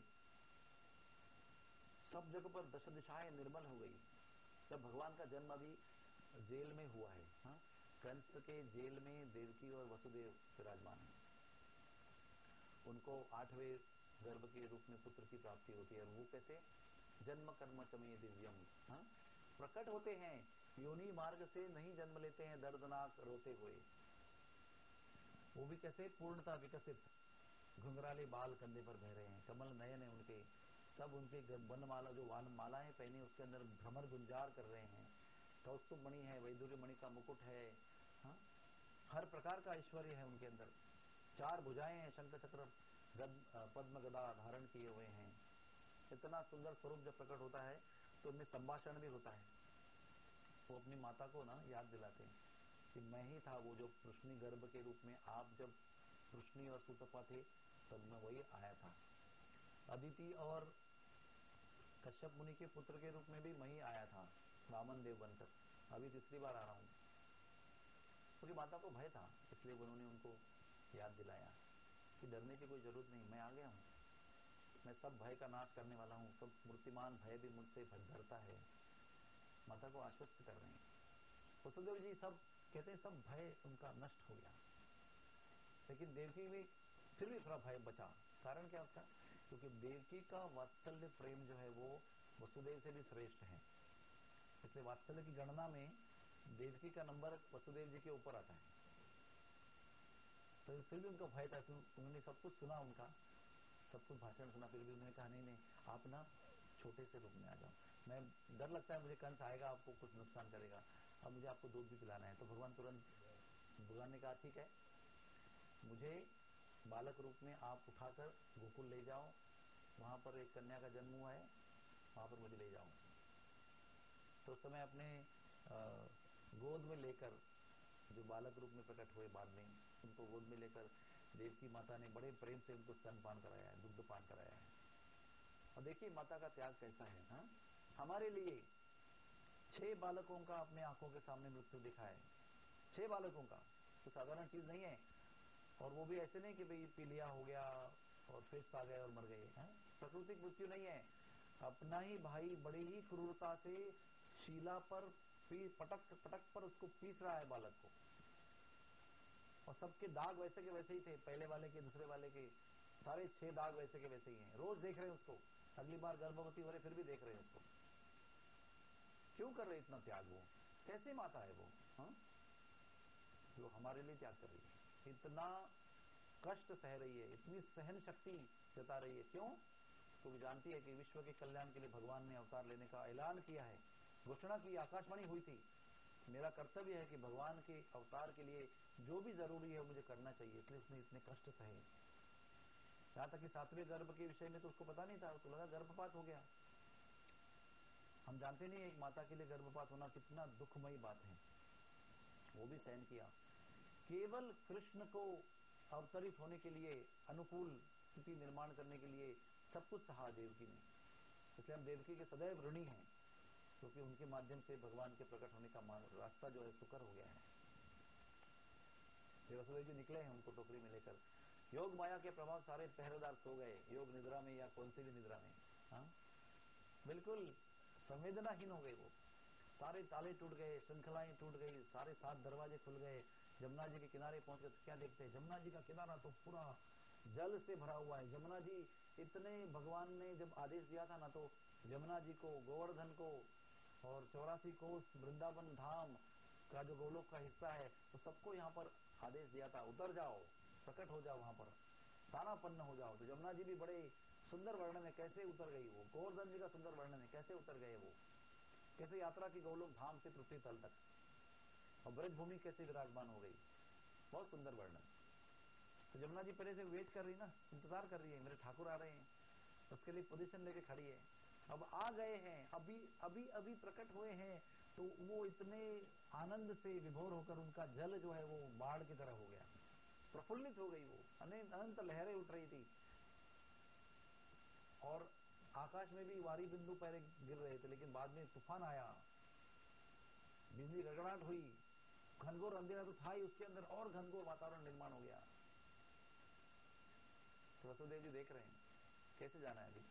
सब जगह पर दश दिशाएं निर्मल हो गई। जब भगवान का जन्म अभी जेल में हुआ है, हाँ? कंस के जेल में देवकी और वसुदेव विराजमान है, उनको आठवें गर्भ के रूप में पुत्र की प्राप्ति होती है। और वो कैसे? जन्म कर्म चमे दिव्यम, हाँ? प्रकट होते हैं, योनि मार्ग से नहीं जन्म लेते हैं दर्दनाक रोते हुए। वो भी कैसे? पूर्णता विकसित, घुंघराले बाल कंधे पर बह रहे हैं, कमल नयन है उनके, सब उनके वनमाला जो वान मालाएं पहनी उसके अंदर भ्रमर गुंजार कर रहे हैं, कौस्तुभ मणि है, वैदुर्य मणि का मुकुट है, हाँ? हर प्रकार का ऐश्वर्य है उनके अंदर, चार भुजाएं हैं, शंख चक्र पद्म गदा धारण किए हुए हैं। इतना सुंदर स्वरूप जब प्रकट होता है तो उनमें संभाषण भी होता है। वो अपनी माता को ना याद दिलाते हैं कि मैं ही था वो जो पृष्णी गर्भ के रूप में, आप जब पृष्णी और सुतपा थे तब मैं वही आया था। अदिति और कश्यप मुनि के पुत्र के रूप में भी मैं ही आया था, वामन देव बनकर। अभी तीसरी बार आ रहा हूँ। क्योंकि माता को भय था, इसलिए उन्होंने उनको याद दिलाया कि डरने की कोई जरूरत नहीं, मैं आ गया हूँ, मैं सब भय का नाश करने वाला हूँ, सब मूर्तिमान भय भी मुझसे डरता है। माता को आश्वस्त कर रहे हैं। वसुदेव जी सब कहते हैं सब भय उनका नष्ट हो गया, लेकिन देवकी में फिर भी थोड़ा भय बचा। कारण क्या उसका? क्योंकि देवकी का वात्सल्य प्रेम जो है वो वसुदेव से भी श्रेष्ठ है, इसलिए वात्सल्य की गणना में देवकी का नंबर वसुदेव जी के ऊपर आता है। तो फिर भी उनका भय था, उन्होंने सब कुछ सुना, उनका सब कुछ भाषण सुना, फिर भी उन्होंने कहा नहीं नहीं आप ना छोटे से रूप में आ जाओ, मैं डर लगता है मुझे कंस आएगा, आपको कुछ नुकसान करेगा, अब मुझे आपको दूध भी पिलाना है। तो भगवान तुरंत भगवान ने कहा ठीक है, मुझे बालक रूप में आप उठाकर गोकुल ले जाओ, वहां पर एक कन्या का जन्म हुआ है, वहां पर मुझे ले जाओ। तो उस समय अपने गोद में लेकर, जो बालक रूप में प्रकट हुए बाद में, उनको गोद में लेकर देवकी माता ने बड़े प्रेम से उनको स्तनपान कराया है, दुग्धपान कराया है। और देखिए माता का त्याग कैसा है, हाँ? हमारे लिए छह बालकों का अपने आंखों के सामने मृत्यु दिखा है, छह बालकों का, तो साधारण चीज नहीं है। और वो भी ऐसे नहीं कि भाई पीलिया हो गया और फिट्स आ गए और मर गए, हैं? प्राकृतिक मृत्यु नहीं है, अपना ही भाई बड़ी ही क्रूरता से शीला पर पटक पटक पर उसको पीस रहा है बालक को, और सबके दाग वैसे के वैसे ही थे, पहले वाले के, दूसरे वाले के, सारे छह दाग वैसे के वैसे ही हैं। रोज देख रहे हैं उसको, अगली बार गर्भवती हो रहे फिर भी देख रहे हैं उसको। क्यों कर रहे इतना त्याग? वो कैसे माता है वो, हाँ? जो हमारे लिए त्याग कर रही है, इतना कष्ट सह रही है, इतनी सहन शक्ति जता रही है। क्यों? तो वो जानती है कि विश्व के कल्याण के लिए भगवान ने अवतार लेने का ऐलान किया है, घोषणा की, आकाशवाणी हुई थी, मेरा कर्तव्य है कि भगवान के अवतार के लिए जो भी जरूरी है मुझे करना चाहिए, इसलिए उसने इतने कष्ट सहे। यहाँ तक कि सातवें गर्भ के विषय में तो उसको पता नहीं था, उसको लगा गर्भपात हो गया। हम जानते नहीं एक माता के लिए गर्भपात होना कितना दुखमयी बात है, वो भी सहन किया। केवल कृष्ण को अवतरित होने के लिए, अनुकूल स्थिति निर्माण करने के लिए सब कुछ सहा देवकी ने। इसलिए हम देवकी के सदैव ऋणी हैं, क्योंकि उनके माध्यम से भगवान के प्रकट होने का रास्ता जो है सुकर हो गया है। वसुदेव जी निकले हैं उनको टोकरी में लेकर। योग माया के प्रभाव सारे पहरेदार सो गए, योग निद्रा में या कौन सी भी निद्रा में, हाँ बिल्कुल संवेदनाहीन हो गए वो। सारे ताले टूट गए, श्रृंखलाएं टूट गई, सारे सात दरवाजे खुल गए। जमुना जी के किनारे पहुंच कर क्या देखते हैं, जमुना जी का किनारा तो पूरा जल से भरा हुआ है। जमुना जी इतने, भगवान ने जब आदेश दिया था ना, तो जमुना जी को, गोवर्धन को और चौरासी कोस वृंदावन धाम का जो गोलोक का हिस्सा है, तो सबको यहाँ पर आदेश दिया था, उतर जाओ, प्रकट हो जाओ, वहां पर स्थानापन्न हो जाओ। तो जमुना जी भी बड़े सुंदर वर्णन है कैसे उतर गई वो, गोवर्धन जी का सुंदर वर्णन है कैसे उतर गए वो, कैसे यात्रा की गोलोक धाम से पृथ्वी तल तक, और ब्रज भूमि कैसे विराजमान हो गई, बहुत सुंदर वर्णन। तो जमुना जी पहले से वेट कर रही ना, इंतजार कर रही है, मेरे ठाकुर आ रहे हैं, उसके लिए पोजीशन लेके खड़ी है। अब आ गए हैं, अभी अभी अभी प्रकट हुए हैं, तो वो इतने आनंद से विभोर होकर उनका जल जो है वो बाढ़ की तरह हो गया, प्रफुल्लित हो गई वो, अनंत लहरें उठ रही थी, और आकाश में भी वारी बिंदु पहले गिर रहे थे, लेकिन बाद में तूफान आया, बिजली गड़गड़ाहट हुई, घनघोर अंधेरा तो था ही, उसके अंदर और घनघोर वातावरण निर्माण हो गया। तो वसुदेव जी देख रहे हैं कैसे जाना है अभी।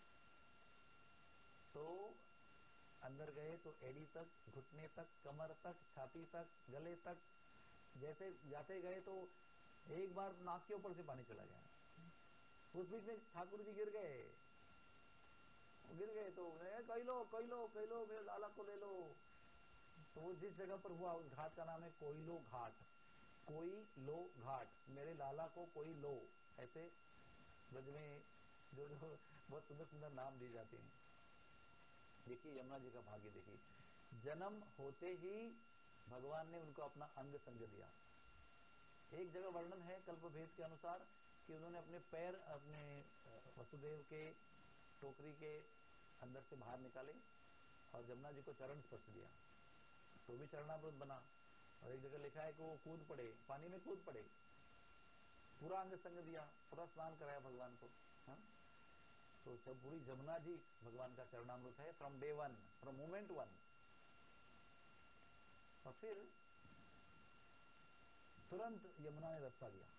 तो अंदर गए तो एड़ी तक, घुटने तक, कमर तक, छाती तक, गले तक, जैसे जाते गए तो एक बार नाक के ऊपर से पानी चला गया। उस बीच में ठाकुर जी गिर गए, गिर गए तो कही लो कही लो कही लो मेरे लाला को ले लो। तो वो जिस जगह पर हुआ उस घाट का नाम है कोयलो घाट, कोई लो घाट, मेरे लाला को कोई लो, ऐसे ब्रज में जो जो बहुत सुंदर सुंदर नाम दिए जाते हैं। देखिए यमुना जी का भाग्य देखिए, जन्म होते ही भगवान ने उनको अपना अंग संग दिया। एक जगह वर्णन है कल्पभेद के अनुसार कि उन्होंने अपने पैर अपने वसुदेव के टोकरी के अंदर से बाहर निकाले और जमुना जी को चरण स्पर्श दिया, तो भी चरणामृत बना। और एक जगह लिखा है कि वो कूद पड़े, पानी में कूद पड़े, पूरा अंग संग दिया, पूरा स्नान कराया भगवान को। हाँ? तो जब पूरी जमुना जी भगवान का चरणामृत है from day one, from moment one. और फिर तुरंत यमुना ने रास्ता दिया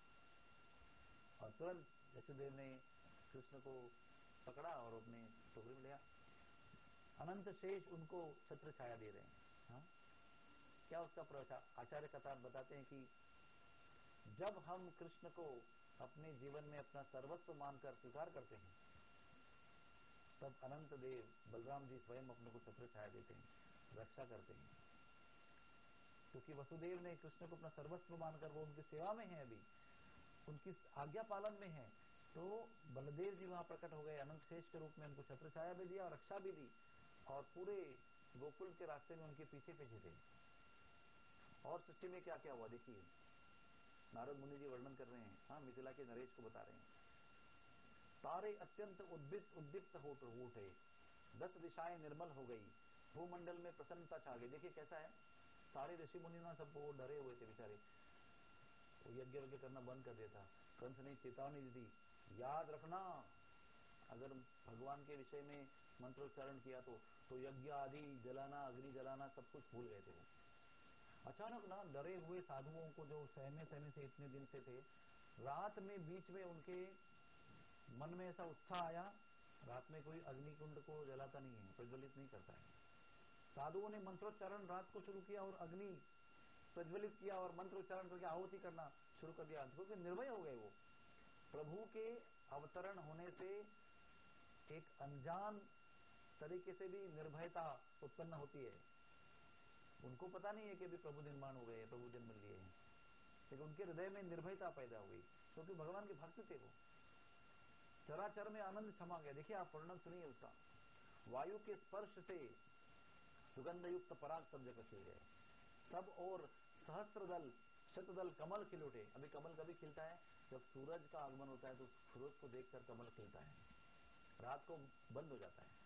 और तुरंत वसुदेव ने कृष्ण को पकड़ा और अपने टोकरी में लिया। अनंत शेष उनको छत्र छाया दे रहे हैं। हाँ? क्या उसका प्रवचन, आचार्य कथार बताते हैं कि जब हम कृष्ण को अपने जीवन में अपना सर्वस्व मानकर स्वीकार करते हैं, तब अनंत देव बलराम जी स्वयं अपने को छत्र छाया देते हैं, रक्षा करते हैं। क्योंकि वसुदेव ने कृष्ण को अपना सर्वस्व मानकर, वो उनकी सेवा में है, अभी उनकी आज्ञा पालन में है, तो बलदेव जी वहां प्रकट हो गए, अनंत शेष के रूप में उनको छत्र छाया भी दिया और रक्षा भी दी, और पूरे गोकुल के रास्ते में उनके पीछे पीछे थे। और सृष्टि में क्या क्या हुआ देखिए, नारद मुनि जी वर्णन कर रहे हैं। हाँ, मिथिला के नरेश को बता रहे हैं। तारे अत्यंत उद्दीप्त उद्दीप्त हो उठे, दस दिशाएं निर्मल हो गई, भूमंडल में प्रसन्नता छा गई। देखिए कैसा है, सारे ऋषि मुनि ना सब वो डरे हुए थे बेचारे, वो यज्ञ वज्ञ करना बंद कर देता। कंस ने चेतावनी दी, याद रखना अगर भगवान के विषय में मंत्रोच्चारण किया तो तो यज्ञ आदि जलाना, अग्नि जलाना सब कुछ भूल गए थे वो। अचानक ना डरे हुए साधुओं को, जो सहमे सहमे से इतने दिन से थे, रात में बीच में उनके मन में ऐसा उत्साह आया। रात में कोई अग्निकुंड को जलाता नहीं है, प्रज्वलित नहीं करता है। साधुओं ने मंत्रोच्चारण रात को शुरू किया और अग्नि प्रज्वलित किया और मंत्रोच्चारण करके आहुति करना शुरू कर दिया, क्योंकि निर्भय हो गए वो। प्रभु के अवतरण होने से एक अनजान तरीके से भी निर्भयता उत्पन्न होती है। उनको पता नहीं है कि अभी प्रभु निर्माण हो गए, प्रभु जन्म लिए हैं, लेकिन उनके हृदय में निर्भयता पैदा हुई, क्योंकि भगवान के भक्त थे वो। चराचर में आनंद क्षमा गया। देखिए आप वर्णन सुनिए उसका, वायु के स्पर्श से सुगंध युक्त पराग सब जगह खिल गए, सब और सहस्त्र दल शतदल कमल खिल उठे। अभी कमल कभी खिलता है जब सूरज का आगमन होता है, तो सूरज को देखकर कमल खिलता है, रात को बंद हो जाता है।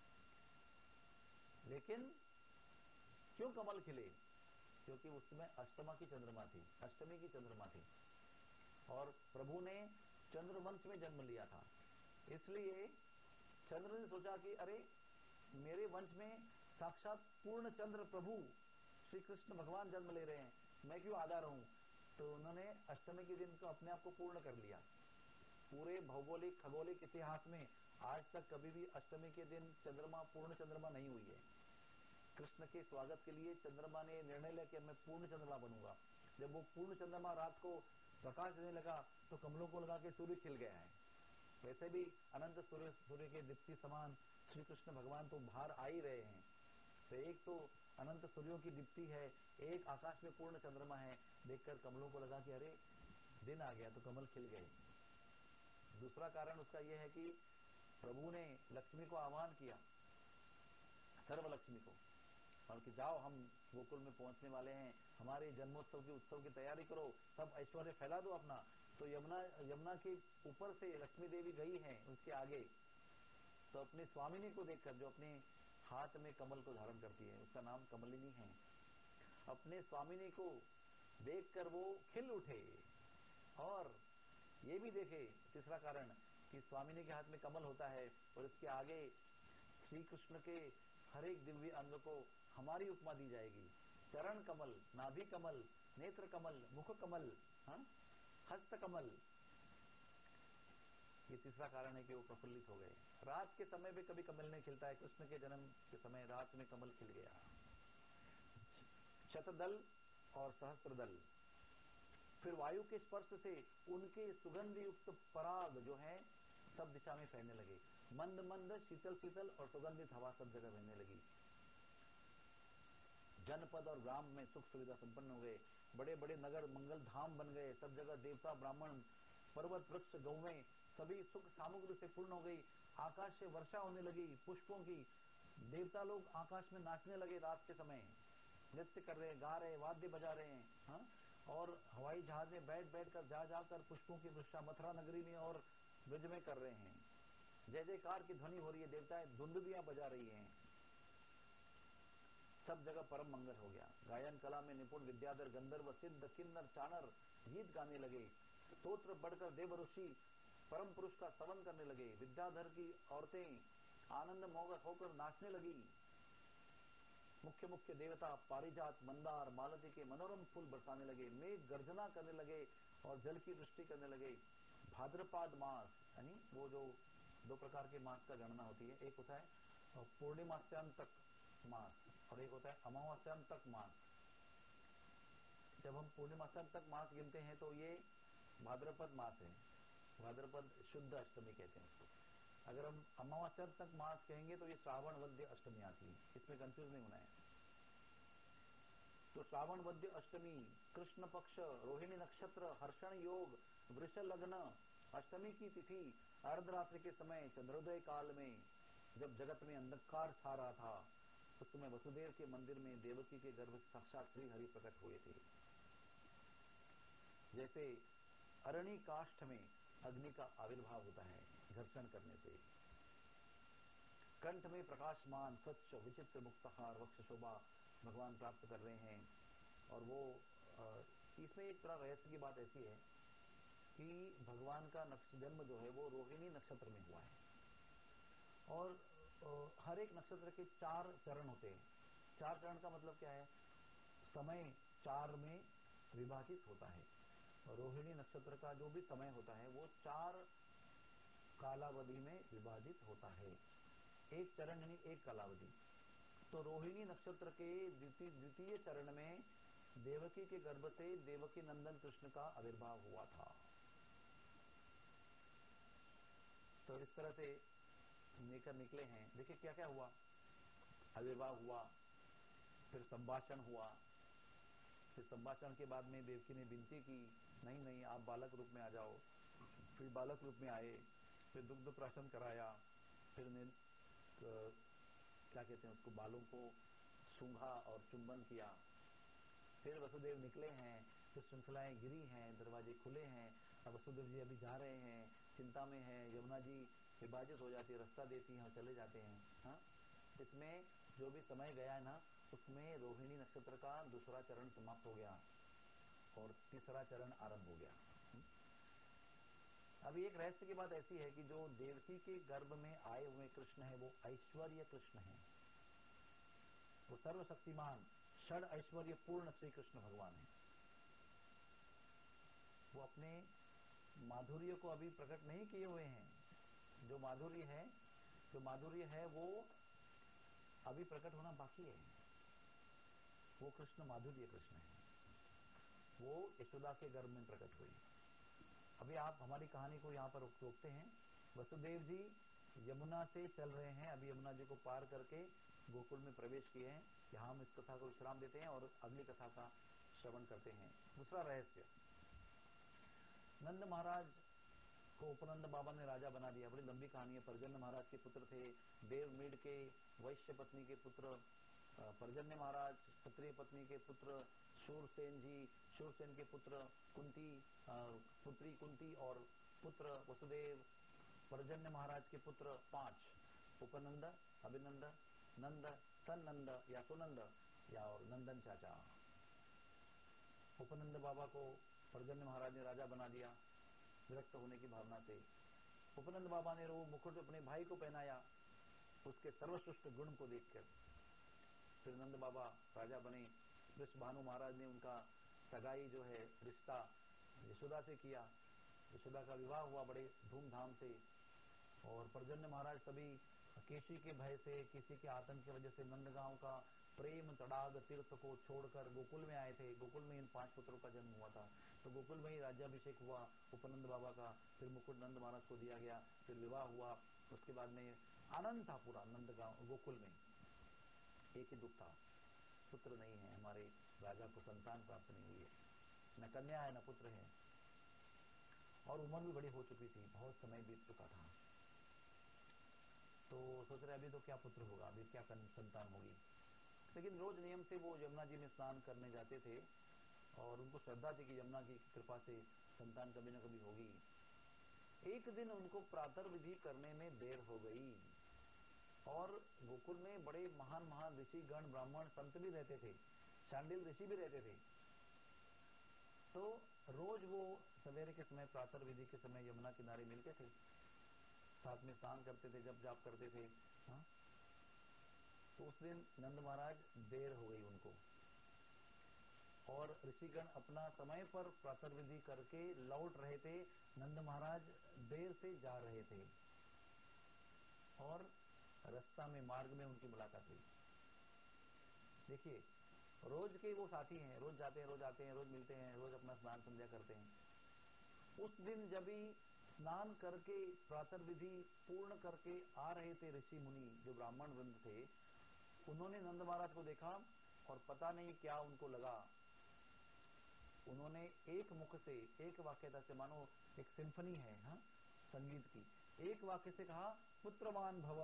लेकिन क्यों कमल खिले? क्योंकि उस समय अष्टमा की चंद्रमा थी, अष्टमी की चंद्रमा थी, और प्रभु ने चंद्रवंश में जन्म लिया था, इसलिए चंद्र ने सोचा कि अरे मेरे वंश में साक्षात पूर्ण चंद्र प्रभु श्री कृष्ण भगवान जन्म ले रहे हैं, मैं क्यों आधा रहूं। तो उन्होंने अष्टमी के दिन को अपने आप को पूर्ण कर लिया। पूरे भौगोलिक खगोलिक इतिहास में आज तक कभी भी अष्टमी के दिन चंद्रमा पूर्ण चंद्रमा नहीं हुई है। कृष्ण के स्वागत के लिए चंद्रमा ने निर्णय लिया कि मैं पूर्ण चंद्रमा बनूंगा। जब वो पूर्ण चंद्रमा रात को प्रकाश देने लगा तो कमलों को लगा कि सूर्य खिल गया है। वैसे भी अनंत सूर्य सूर्य के दीप्ति समान श्री कृष्ण भगवान तो बाहर आ ही रहे हैं। तो एक तो अनंत सूर्यों की दीप्ति है, एक आकाश में पूर्ण चंद्रमा है। देखकर कमलों को लगा कि अरे दिन आ गया, तो कमल खिल गए। दूसरा कारण उसका यह है कि प्रभु ने लक्ष्मी को आह्वान किया, सर्व लक्ष्मी को, और कि जाओ हम गोकुल में पहुंचने वाले हैं, हमारे जन्मोत्सव के उत्सव की तैयारी करो, सब ऐश्वर्य फैला दो अपना। तो यमुना यमुना के ऊपर से लक्ष्मी देवी गई हैं उसके आगे, तो अपने स्वामिनी को देखकर, जो अपने हाथ में कमल को धारण करती है, उसका नाम कमलिनी है, अपने स्वामिनी को देखकर वो खिल उठे। और ये भी देखे तीसरा कारण कि स्वामिनी के हाथ में कमल होता है और इसके आगे श्री कृष्ण के हर एक दिव्य अंग को हमारी उपमा दी जाएगी। चरण कमल, नाभि कमल, नेत्र कमल, मुख कमल, हाँ, हस्त कमल। ये तीसरा कारण है कि वो प्रफुल्लित हो गए। रात के समय भी कभी कमल नहीं खिलता है, कृष्ण के जन्म के समय रात में कमल खिल गया। शतदल और सहस्त्रदल, फिर वायु के स्पर्श से उनके सुगंध युक्त पराग जो है सब दिशा में फैलने लगे। मंद मंद शीतल शीतल और सुगंधित हवा सब जगह बहने लगी। जनपद और ग्राम में सुख सुविधा संपन्न हो गए। बड़े बड़े नगर मंगल धाम बन गए। सब जगह देवता ब्राह्मण पर्वत वृक्ष गौवें सभी सुख सामग्री से पूर्ण हो गई। आकाश से वर्षा होने लगी पुष्पों की। देवता लोग आकाश में नाचने लगे, रात के समय नृत्य कर रहे, गा रहे, वाद्य बजा रहे हैं, हाँ? और हवाई जहाज में बैठ बैठ कर जा जाकर पुष्पों की वर्षा मथुरा नगरी में और ब्रज में कर रहे हैं। जय जयकार की ध्वनि हो रही है, देवताएं धुंदुलियां बजा रही हैं। सब जगह परम मंगल हो गया। गायन कला में निपुण विद्याधर गंधर्व सिद्ध किन्नर चानर गीत गाने लगे। स्तोत्र बढ़कर देव ऋषि परम पुरुष का स्तवन करने लगे। विद्याधर की औरतें आनंद मौज होकर नाचने लगी। मुख्य मुख्य देवता पारिजात मंदार मालती के मनोरम फूल बरसाने लगे। मेघ गर्जना करने लगे और जल की वृष्टि करने लगे। भाद्रपद मास, यानी वो जो दो प्रकार के मास का गणना होती है, एक होता है पूर्णिमास्यांतक मास और एक होता है अमावास्यांतक मास। जब हम पूर्णिमास्यांतक मास गिनते हैं तो ये भाद्रपद मास है। भाद्रपद शुद्ध अष्टमी कहते हैं उसको। अगर हम अमावास्यांतक मास कहेंगे तो ये श्रावण वद्य अष्टमी आती है, इसमें कंफ्यूज नहीं होना है। तो श्रावण वद्य अष्टमी, कृष्ण पक्ष, रोहिणी नक्षत्र, हर्षण योग, वृष लग्न, अष्टमी की तिथि, अर्धरात्रि के समय, चंद्रोदय काल में, जब जगत में अंधकार छा रहा था, उस समय वसुदेव के मंदिर में देवकी के गर्भ से साक्षात श्री हरि प्रकट हुए थे। जैसे अरणी काष्ठ में अग्नि का आविर्भाव होता है घर्षण करने से। कंठ में प्रकाशमान स्वच्छ विचित्र मुक्तहार वक्ष शोभा भगवान प्राप्त कर रहे हैं। और वो इसमें एक बड़ा रहस्य की बात ऐसी है कि भगवान का नक्ष जन्म जो है वो रोहिणी नक्षत्र में हुआ है। और हर एक नक्षत्र के चार चरण होते हैं। चार चरण का मतलब क्या है? समय चार में विभाजित होता है। रोहिणी नक्षत्र का जो भी समय होता है वो चार कालावधि में विभाजित होता है। एक चरण यानी एक कालावधि। तो रोहिणी नक्षत्र के द्वितीय द्वितीय चरण में देवकी के गर्भ से देवकी नंदन कृष्ण का आविर्भाव हुआ था। तो इस तरह से लेकर निकले हैं। देखिए क्या क्या हुआ। आविर्भाव हुआ, फिर संभाषण हुआ, फिर संभाषण के बाद में देवकी ने विनती की, नहीं नहीं आप बालक रूप में आ जाओ। फिर बालक रूप में आए, फिर दुग्ध प्राशन कराया, फिर ने क्या कहते हैं उसको, बालों को सूंघा और चुंबन किया। फिर वसुदेव निकले हैं, फिर श्रृंखलाएं गिरी हैं, दरवाजे खुले हैं। अब वसुदेव जी अभी जा रहे हैं, चिंता में हैं। यमुना जी विभाजित हो जाती है, रास्ता देती हैं और चले जाते हैं। हाँ, इसमें जो भी समय गया है ना, उसमें रोहिणी नक्षत्र का दूसरा चरण समाप्त हो गया और तीसरा चरण आरंभ हो गया। अभी एक रहस्य की बात ऐसी है कि जो देवकी के गर्भ में आए हुए कृष्ण है वो ऐश्वर्य कृष्ण है, वो सर्वशक्तिमान षड ऐश्वर्य पूर्ण श्री कृष्ण भगवान है। वो अपने माधुर्य को अभी प्रकट नहीं किए हुए हैं। जो माधुर्य है जो माधुर्य है वो अभी प्रकट होना बाकी है। वो कृष्ण माधुर्य कृष्ण है, वो यशोदा के गर्भ में प्रकट हुई। अभी आप हमारी कहानी को यहाँ पर रोकते हैं। वसुदेव जी यमुना से चल रहे हैं, अभी यमुना जी को पार करके गोकुल में प्रवेश किए हैं। यहाँ हम इस कथा को विश्राम देते हैं और अगली कथा का श्रवण करते हैं। दूसरा रहस्य, नंद महाराज को उपनंद बाबा ने राजा बना दिया। बड़ी लंबी कहानी है। पर्जन्य महाराज के पुत्र थे, देवमीड के वैश्य पत्नी के पुत्र पर्जन्य महाराज, क्षत्रिय पत्नी के पुत्र शूरसेन जी, शूरसेन के पुत्र कुंती, पुत्री कुंती और पुत्र वसुदेव, पर्जन्य महाराज के पुत्र पांच, उपनंद, अभिनंद, नंद, सन्नंद या सुनंद या और नंदन चाचा। उपनंद बाबा को पर्जन्य महाराज ने राजा बना दिया विरक्त होने की भावना से। उपनंद बाबा ने वो मुकुट अपने भाई को पहनाया उसके सर्वश्रेष्ठ गुण को देखकर। फिर नंद बाबा राजा बने। वृषभानु महाराज ने उनका सगाई जो है रिश्ता यशोदा से किया। यशोदा का विवाह हुआ बड़े धूमधाम से। और पर्जन्य महाराज तभी केशी के भय से, किसी के आतंक की वजह से नंदगांव का प्रेम तड़ाग तीर्थ को छोड़कर गोकुल में आए थे। गोकुल में इन पांच पुत्रों का जन्म हुआ था। तो गोकुल में ही राज्याभिषेक हुआ उपनंद बाबा का। फिर मुकुट नंद महाराज को दिया गया, फिर विवाह हुआ। उसके बाद में आनंद था पूरा नंदगांव गोकुल में। एक ही दुख था, पुत्र नहीं है, हमारे राजा को संतान प्राप्त नहीं हुई है, न कन्या है न पुत्र है। और उम्र भी बड़ी हो चुकी थी, बहुत समय बीत चुका था। तो सोच रहे अभी तो क्या पुत्र होगा, अभी क्या संतान होगी। लेकिन रोज नियम से वो यमुना जी में स्नान करने जाते थे और उनको श्रद्धा थी कि यमुना की कृपा से संतान कभी न कभी होगी। एक दिन उनको प्रातः विधि करने में देर हो गई और गोकुल में बड़े महान महान ऋषि गण ब्राह्मण संत भी रहते थे, शांडिल ऋषि भी रहते थे। तो रोज वो सवेरे के समय प्रातः विधि के समय यमुना किनारे मिलते थे, साथ में स्नान करते थे, जप जाप करते थे। हाँ? तो उस दिन नंद महाराज देर हो गई उनको और ऋषिगण अपना समय पर प्रातः विधि करके लौट रहे थे। नंद महाराज देर से जा रहे थे और रास्ता में मार्ग में उनकी मुलाकात हुई। देखिए रोज के वो साथी हैं, रोज जाते हैं, रोज आते हैं, रोज मिलते हैं, रोज अपना स्नान संध्या करते हैं। उस दिन जब ही स्नान करके प्रातः विधि पूर्ण करके आ रहे थे ऋषि मुनि जो ब्राह्मण वृंद थे, उन्होंने नंद महाराज को देखा और पता नहीं क्या उनको लगा। उन्होंने एक मुख से, एक वाक्यता से, मानो एक सिम्फनी है हा? संगीत की, एक वाक्य से कहा पुत्रवान भव।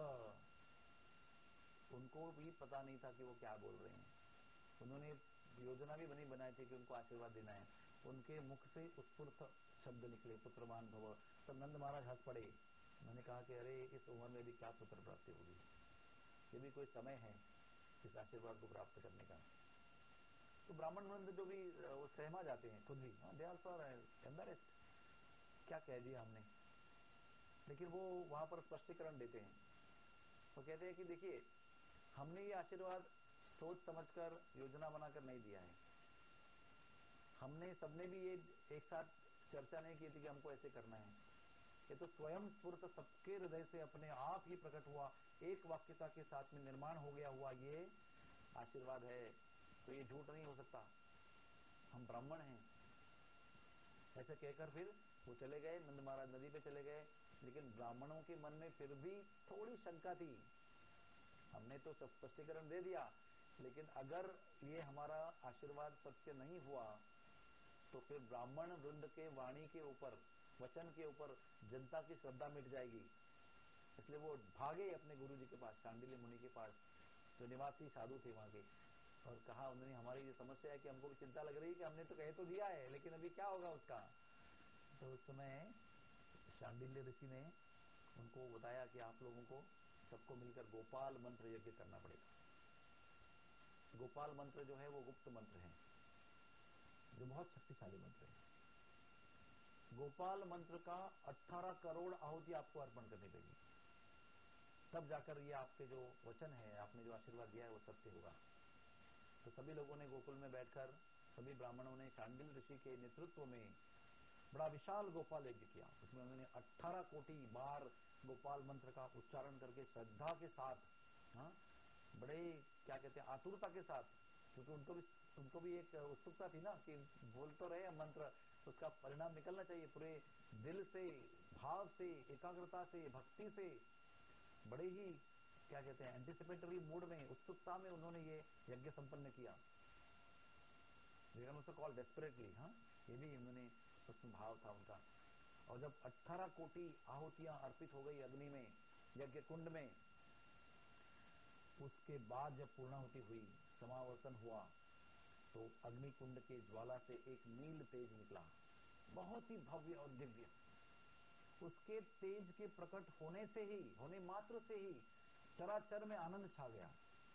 उनको भी पता नहीं था कि वो क्या बोल रहे हैं। उन्होंने योजना भी बनी बनाई थी कि उनको आशीर्वाद देना है। उनके मुख से स्फुर्त शब्द निकले पुत्रवान भव। तब नंद महाराज हंस पड़े। उन्होंने कहा कि अरे इस उम्र में भी क्या पुत्र प्राप्ति होगी, ये भी कोई समय है इस आशीर्वाद को प्राप्त करने का। तो ब्राह्मण वृंद जो भी वो सहमा जाते हैं खुद भी, दे आल्सो आर एम्बैरेस्ड, क्या कह दिया हमने। लेकिन वो वहां पर स्पष्टीकरण देते हैं। वो कहते हैं कि देखिए हमने ये आशीर्वाद सोच समझकर योजना बनाकर नहीं दिया है। हमने सबने भी ये एक साथ चर्चा नहीं की थी कि हमको ऐसे करना है। ये तो स्वयं स्फूर्त सबके हृदय से अपने आप ही प्रकट हुआ, एक वाक्यता के साथ में निर्माण हो गया हुआ ये आशीर्वाद है। तो ये झूठ नहीं हो सकता, हम ब्राह्मण हैं। ऐसे कहकर फिर वो चले गए, नंद महाराज नदी पे चले गए। लेकिन ब्राह्मणों के मन में फिर भी थोड़ी शंका थी। हमने तो सब स्पष्टीकरण दे दिया, लेकिन अगर ये हमारा आशीर्वाद सत्य नहीं हुआ तो फिर ब्राह्मण वृंद के वाणी के ऊपर, वचन के ऊपर जनता की श्रद्धा मिट जाएगी। इसलिए वो भागे अपने गुरु जी के पास, शांडिल्य मुनि के पास, जो निवासी साधु थे वहां के, और कहा उन्होंने हमारी ये समस्या है कि हमको भी चिंता लग रही है कि हमने तो कह तो दिया है, लेकिन अभी क्या होगा उसका। तो उस समय शांडिल्य ऋषि ने उनको बताया कि आप लोगों को सबको मिलकर गोपाल मंत्र यज्ञ करना पड़ेगा। गोपाल मंत्र जो है वो गुप्त मंत्र है, जो बहुत शक्तिशाली मंत्र है। गोपाल मंत्र का अठारह करोड़ आहुति आपको अर्पण करनी पड़ेगी, तब जाकर ये आपके जो वचन है, आपने जो आशीर्वाद दिया है वो सत्य होगा। तो सभी लोगों ने गोकुल में बैठकर, सभी ब्राह्मणों ने शांडिल ऋषि के नेतृत्व में बड़ा विशाल गोपाल यज्ञ किया। उसमें उन्होंने अठारह कोटि बार गोपाल मंत्र का उच्चारण करके श्रद्धा के साथ, हाँ, बड़े क्या कहते हैं आतुरता के साथ, क्योंकि उनको भी उनको भी एक उत्सुकता थी ना कि बोल तो रहे मंत्र, उसका परिणाम निकलना चाहिए। पूरे दिल से, भाव से, एकाग्रता से, भक्ति से, बड़े ही क्या कहते हैं एंटिसिपेटरी मूड में, उत्सुकता में उन्होंने ये यज्ञ संपन्न किया। कॉल डेस्परेटली, हाँ, ये भी उन्होंने उसमें भाव था उनका। और जब अठारह कोटि आहुतियां अर्पित हो गई अग्नि में, यज्ञ कुंड में, उसके बाद जब पूर्णाहुति हुई, समावर्तन हुआ, तो अग्नि कुंड के ज्वाला से एक नील तेज निकला, बहुत ही भव्य और दिव्य। उसके तेज के प्रकट होने से ही, होने मात्र से ही चराचर में आनंद छा गया,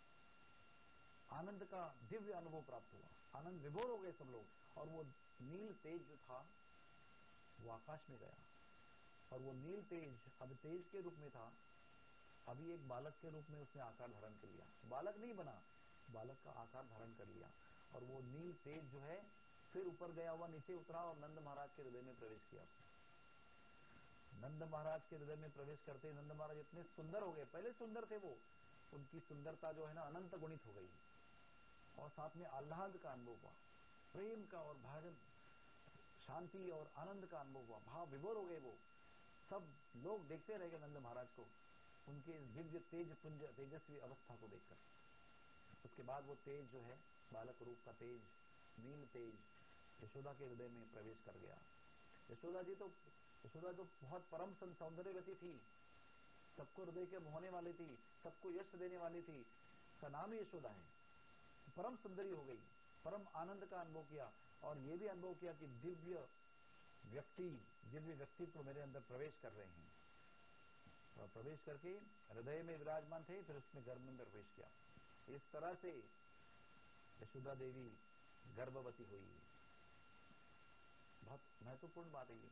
आनंद का दिव्य अनुभव प्राप्त हुआ, आनंद विभोर हो गए सब लोग। और वो नील तेज जो था वो आकाश में गया, और वो नील तेज अब तेज के रूप में था, अभी एक बालक के रूप में उसने आकार धारण कर लिया। बालक नहीं बना, बालक का आकार धारण कर लिया। और वो नील तेज जो है फिर ऊपर गया हुआ नीचे उतरा और नंद महाराज के हृदय में प्रवेश किया उसने। नंद महाराज के हृदय में प्रवेश करते नंद महाराज इतने सुंदर हो गए, पहले सुंदर थे वो, उनकी सुंदरता जो है ना अनंत गुणित हो गई, और साथ में आह्लाद का अनुभव हुआ, प्रेम का और भजन, शांति और आनंद का अनुभव हुआ, भाव विभोर हो गए। वो सब लोग देखते रह गए नंद महाराज को, उनके इस दिव्य तेज पुंज तेजस्वी अवस्था को देखकर। उसके बाद वो तेज जो है, बालक रूप का तेज, नील तेज, यशोदा के हृदय में प्रवेश कर गया। यशोदा जी तो यशोदा तो बहुत परम सौंदर्यवती थी, सबको हृदय के मोहने वाली थी, सबको यश देने वाली थी, का नाम ही यशोदा है। परम सुंदरी हो गई, परम आनंद का अनुभव किया, और ये भी अनुभव किया कि दिव्य व्यक्ति, दिव्य व्यक्तित्व मेरे अंदर प्रवेश कर रहे हैं। और प्रवेश करके हृदय में विराजमान थे, फिर उसने गर्भ में प्रवेश किया। इस तरह से यशोदा देवी गर्भवती हुई। बहुत महत्वपूर्ण बात है ये।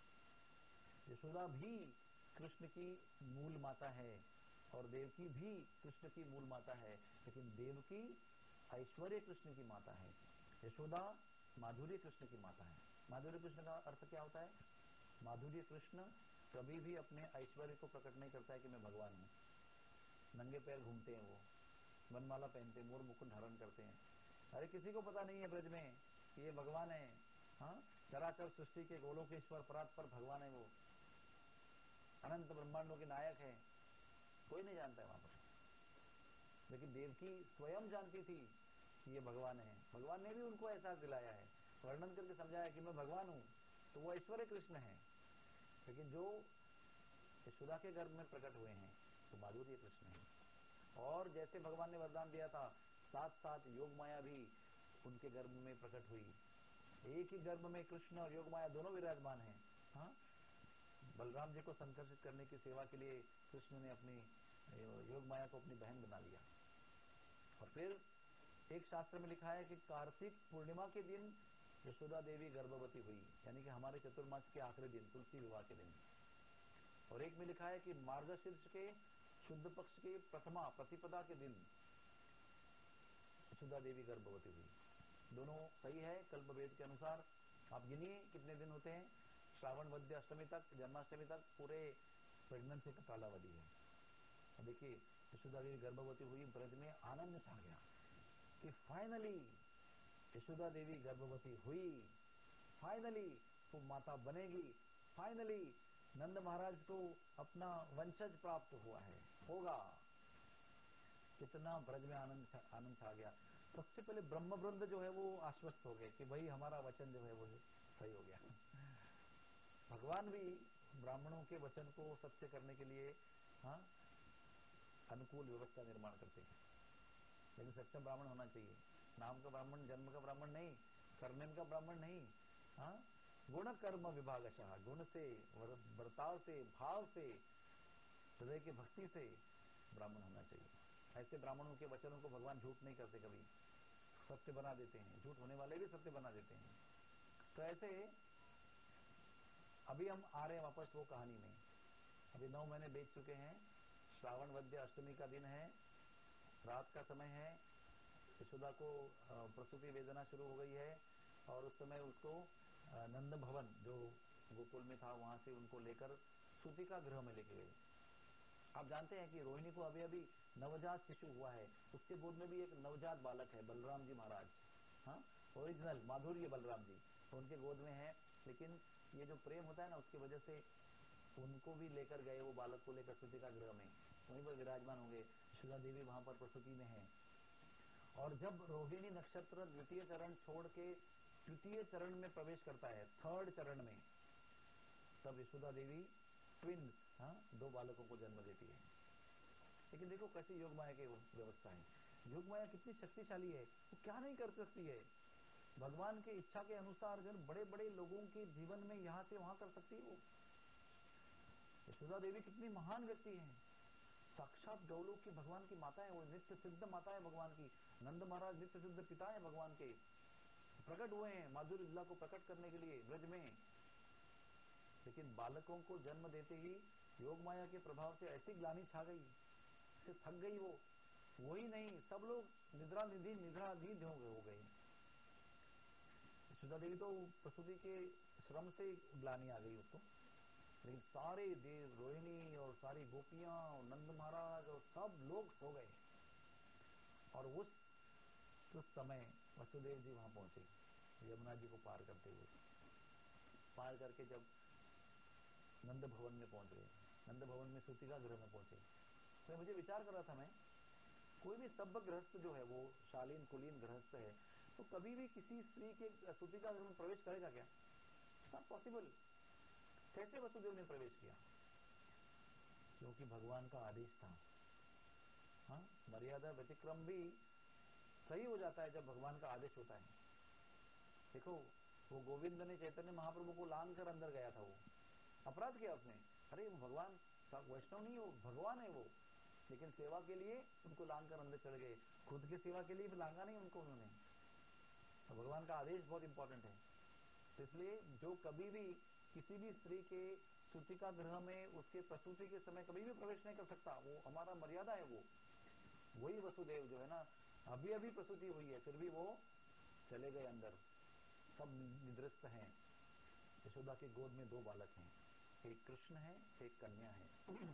यशोदा भी कृष्ण की मूल माता है, और देवकी भी कृष्ण की मूल माता है, लेकिन देवकी ऐश्वर्य कृष्ण की माता है, यशोदा माधुर्य कृष्ण की माता है। माधुर्य कृष्ण का अर्थ क्या होता है? माधुर्य कृष्ण कभी भी अपने ऐश्वर्य को प्रकट नहीं करता है कि मैं भगवान हूँ। नंगे पैर घूमते हैं वो, वनमाला पहनते हैं, मोर मुकुट धारण करते हैं। अरे किसी को पता नहीं है ब्रज में कि ये भगवान है। हाँ, चराचर सृष्टि के गोलोकेश्वर परात्पर भगवान है वो, अनंत ब्रह्मांडों के नायक है, कोई नहीं जानता है वहां पर। लेकिन देवकी स्वयं जानती थी कि ये भगवान है। भगवान ने भी उनको एहसास दिलाया है, वर्णन करके समझाया कि मैं भगवान हूँ, तो वो ऐश्वर्य कृष्ण है। लेकिन जो यशोदा के गर्भ में प्रकट हुए हैं तो माधुर्य कृष्ण है। और जैसे भगवान ने वरदान दिया था, साथ साथ योग माया भी उनके गर्भ में प्रकट हुई। एक ही गर्भ में कृष्ण और योग माया दोनों विराजमान हैं। हाँ, बलराम जी को संकर्षित करने की सेवा के लिए कृष्ण ने अपनी योग माया को अपनी बहन बना लिया। और फिर एक शास्त्र में लिखा है कि कार्तिक पूर्णिमा के दिन यशोदा देवी गर्भवती हुई, यानी कि हमारे चतुर्मास के आखिरी दिन, तुलसी विवाह के दिन। और एक में लिखा है कि मार्गशीर्ष के शुद्ध पक्ष के प्रथमा प्रतिपदा के दिन यशोदा देवी गर्भवती हुई। दोनों सही है कल्प वेद के अनुसार। आप गिनिए कितने दिन होते हैं, श्रावण वद्य अष्टमी तक, जन्माष्टमी तक पूरे प्रेगनेंसी का कालावधि है। अब देखिए यशोदा देवी गर्भवती हुई, ब्रज में आनंद छा गया कि फाइनली यशोदा देवी गर्भवती हुई, फाइनली वो माता बनेगी, फाइनली नंद महाराज को अपना वंशज प्राप्त हुआ है, होगा। कितना ब्रज में आनंद आनंद छा गया। सबसे पहले ब्रह्मवृंद जो है वो आश्वस्त हो गए कि भाई हमारा वचन जो है वो सही हो गया। भगवान भी ब्राह्मणों के वचन को सत्य करने के लिए हाँ अनुकूल व्यवस्था निर्माण करते हैं। लेकिन सच्चा ब्राह्मण होना चाहिए, नाम का ब्राह्मण, जन्म का ब्राह्मण नहीं, सरनेम का ब्राह्मण नहीं। हाँ, गुण कर्म विभागशः, गुण से, बर्ताव से, भाव से, हृदय की भक्ति से ब्राह्मण होना चाहिए। ऐसे ब्राह्मणों के वचनों को भगवान झूठ नहीं करते, कभी सत्य बना देते हैं, झूठ होने वाले भी सत्य बना देते हैं। तो ऐसे अभी हम आ रहे हैं वापस वो कहानी में। अभी नौ महीने बीत चुके हैं, श्रावण वद्य अष्टमी का दिन है, रात का समय है, यशोदा को प्रसूति वेदना शुरू हो गई है और उस समय उसको नंद भवन जो गोकुल में था वहां से उनको लेकर सूतिका गृह में लेके गए। आप जानते हैं कि रोहिणी को अभी अभी नवजात शिशु हुआ है, उसके गोद में भी एक नवजात बालक है, बलराम जी महाराज, हाँ ओरिजिनल माधुर्य बलराम जी तो उनके गोद में है। लेकिन ये जो प्रेम होता है ना, उसकी वजह से उनको भी लेकर गए, वो बालक को लेकर सूतिका गृह में, वहीं पर विराजमान होंगे। यशोदा देवी वहां पर प्रसूति में है। और जब रोहिणी नक्षत्र द्वितीय चरण छोड़ के तृतीय चरण में प्रवेश करता है, थर्ड चरण में, तब यशोदा देवी ट्विंस, हाँ दो बालकों को जन्म देती है। लेकिन देखो कैसी योग माया की व्यवस्था है। योग माया कितनी शक्तिशाली है, वो क्या नहीं कर सकती है। भगवान की इच्छा के अनुसार जो बड़े बड़े लोगों के जीवन में यहाँ से वहां कर सकती है वो। यशोदा देवी कितनी महान व्यक्ति है, साक्षात गौलोक की भगवान की माता है, वो नित्य सिद्ध माता है भगवान की। नंद महाराज नित्य सिद्ध पिता है भगवान के, प्रकट हुए हैं माधुर्य लीला को प्रकट करने के लिए ब्रज में। लेकिन बालकों को जन्म देते ही योग माया के प्रभाव से ऐसी ग्लानि छा गई, से थक गई वो, वही नहीं सब लोग निद्रा निधि निद्राधीन हो गए। यशोदा देवी तो प्रसूति के श्रम से ग्लानि आ गई उसको, लेकिन सारे देव, रोहिणी और सारी गोपियां और नंद महाराज और सब लोग सो गए। और उस उस समय वसुदेव जी वहां पहुंचे, यमुना जी को पार करते हुए, पार करके जब नंद भवन में पहुंच गए, नंद भवन में सूतिका गृह में पहुंचे, तो मुझे विचार कर रहा था मैं, कोई भी सभ्य गृहस्थ जो है, वो शालीन कुलीन गृहस्थ है, तो कभी भी किसी स्त्री के सूतिका गृह में प्रवेश करेगा क्या? It's not possible. कैसे वसुदेव ने प्रवेश किया? क्योंकि भगवान का आदेश था। हाँ, मर्यादा व्यतिक्रम भी सही हो जाता है जब भगवान का आदेश होता है। देखो, वो गोविंद ने चैतन्य महाप्रभु को लांग कर अंदर गया था, वो अपराध किया उसने। अरे वो भगवान वैष्णव नहीं, वो भगवान है वो, लेकिन सेवा के लिए उनको लांग कर अंदर चले गए, खुद की सेवा के लिए भी लांगा नहीं उनको उन्होंने। तो भगवान का आदेश बहुत इंपॉर्टेंट है। तो इसलिए जो कभी भी किसी भी स्त्री के सूतिका गृह में उसके प्रसूति के समय कभी भी प्रवेश नहीं कर सकता, वो हमारा मर्यादा है। वो वही वसुदेव जो है ना, अभी अभी प्रसूति हुई है, फिर भी वो चले गए अंदर, सब निद्रिस्त हैं। यशोदा के गोद में दो बालक हैं, एक कृष्ण है, एक कन्या है।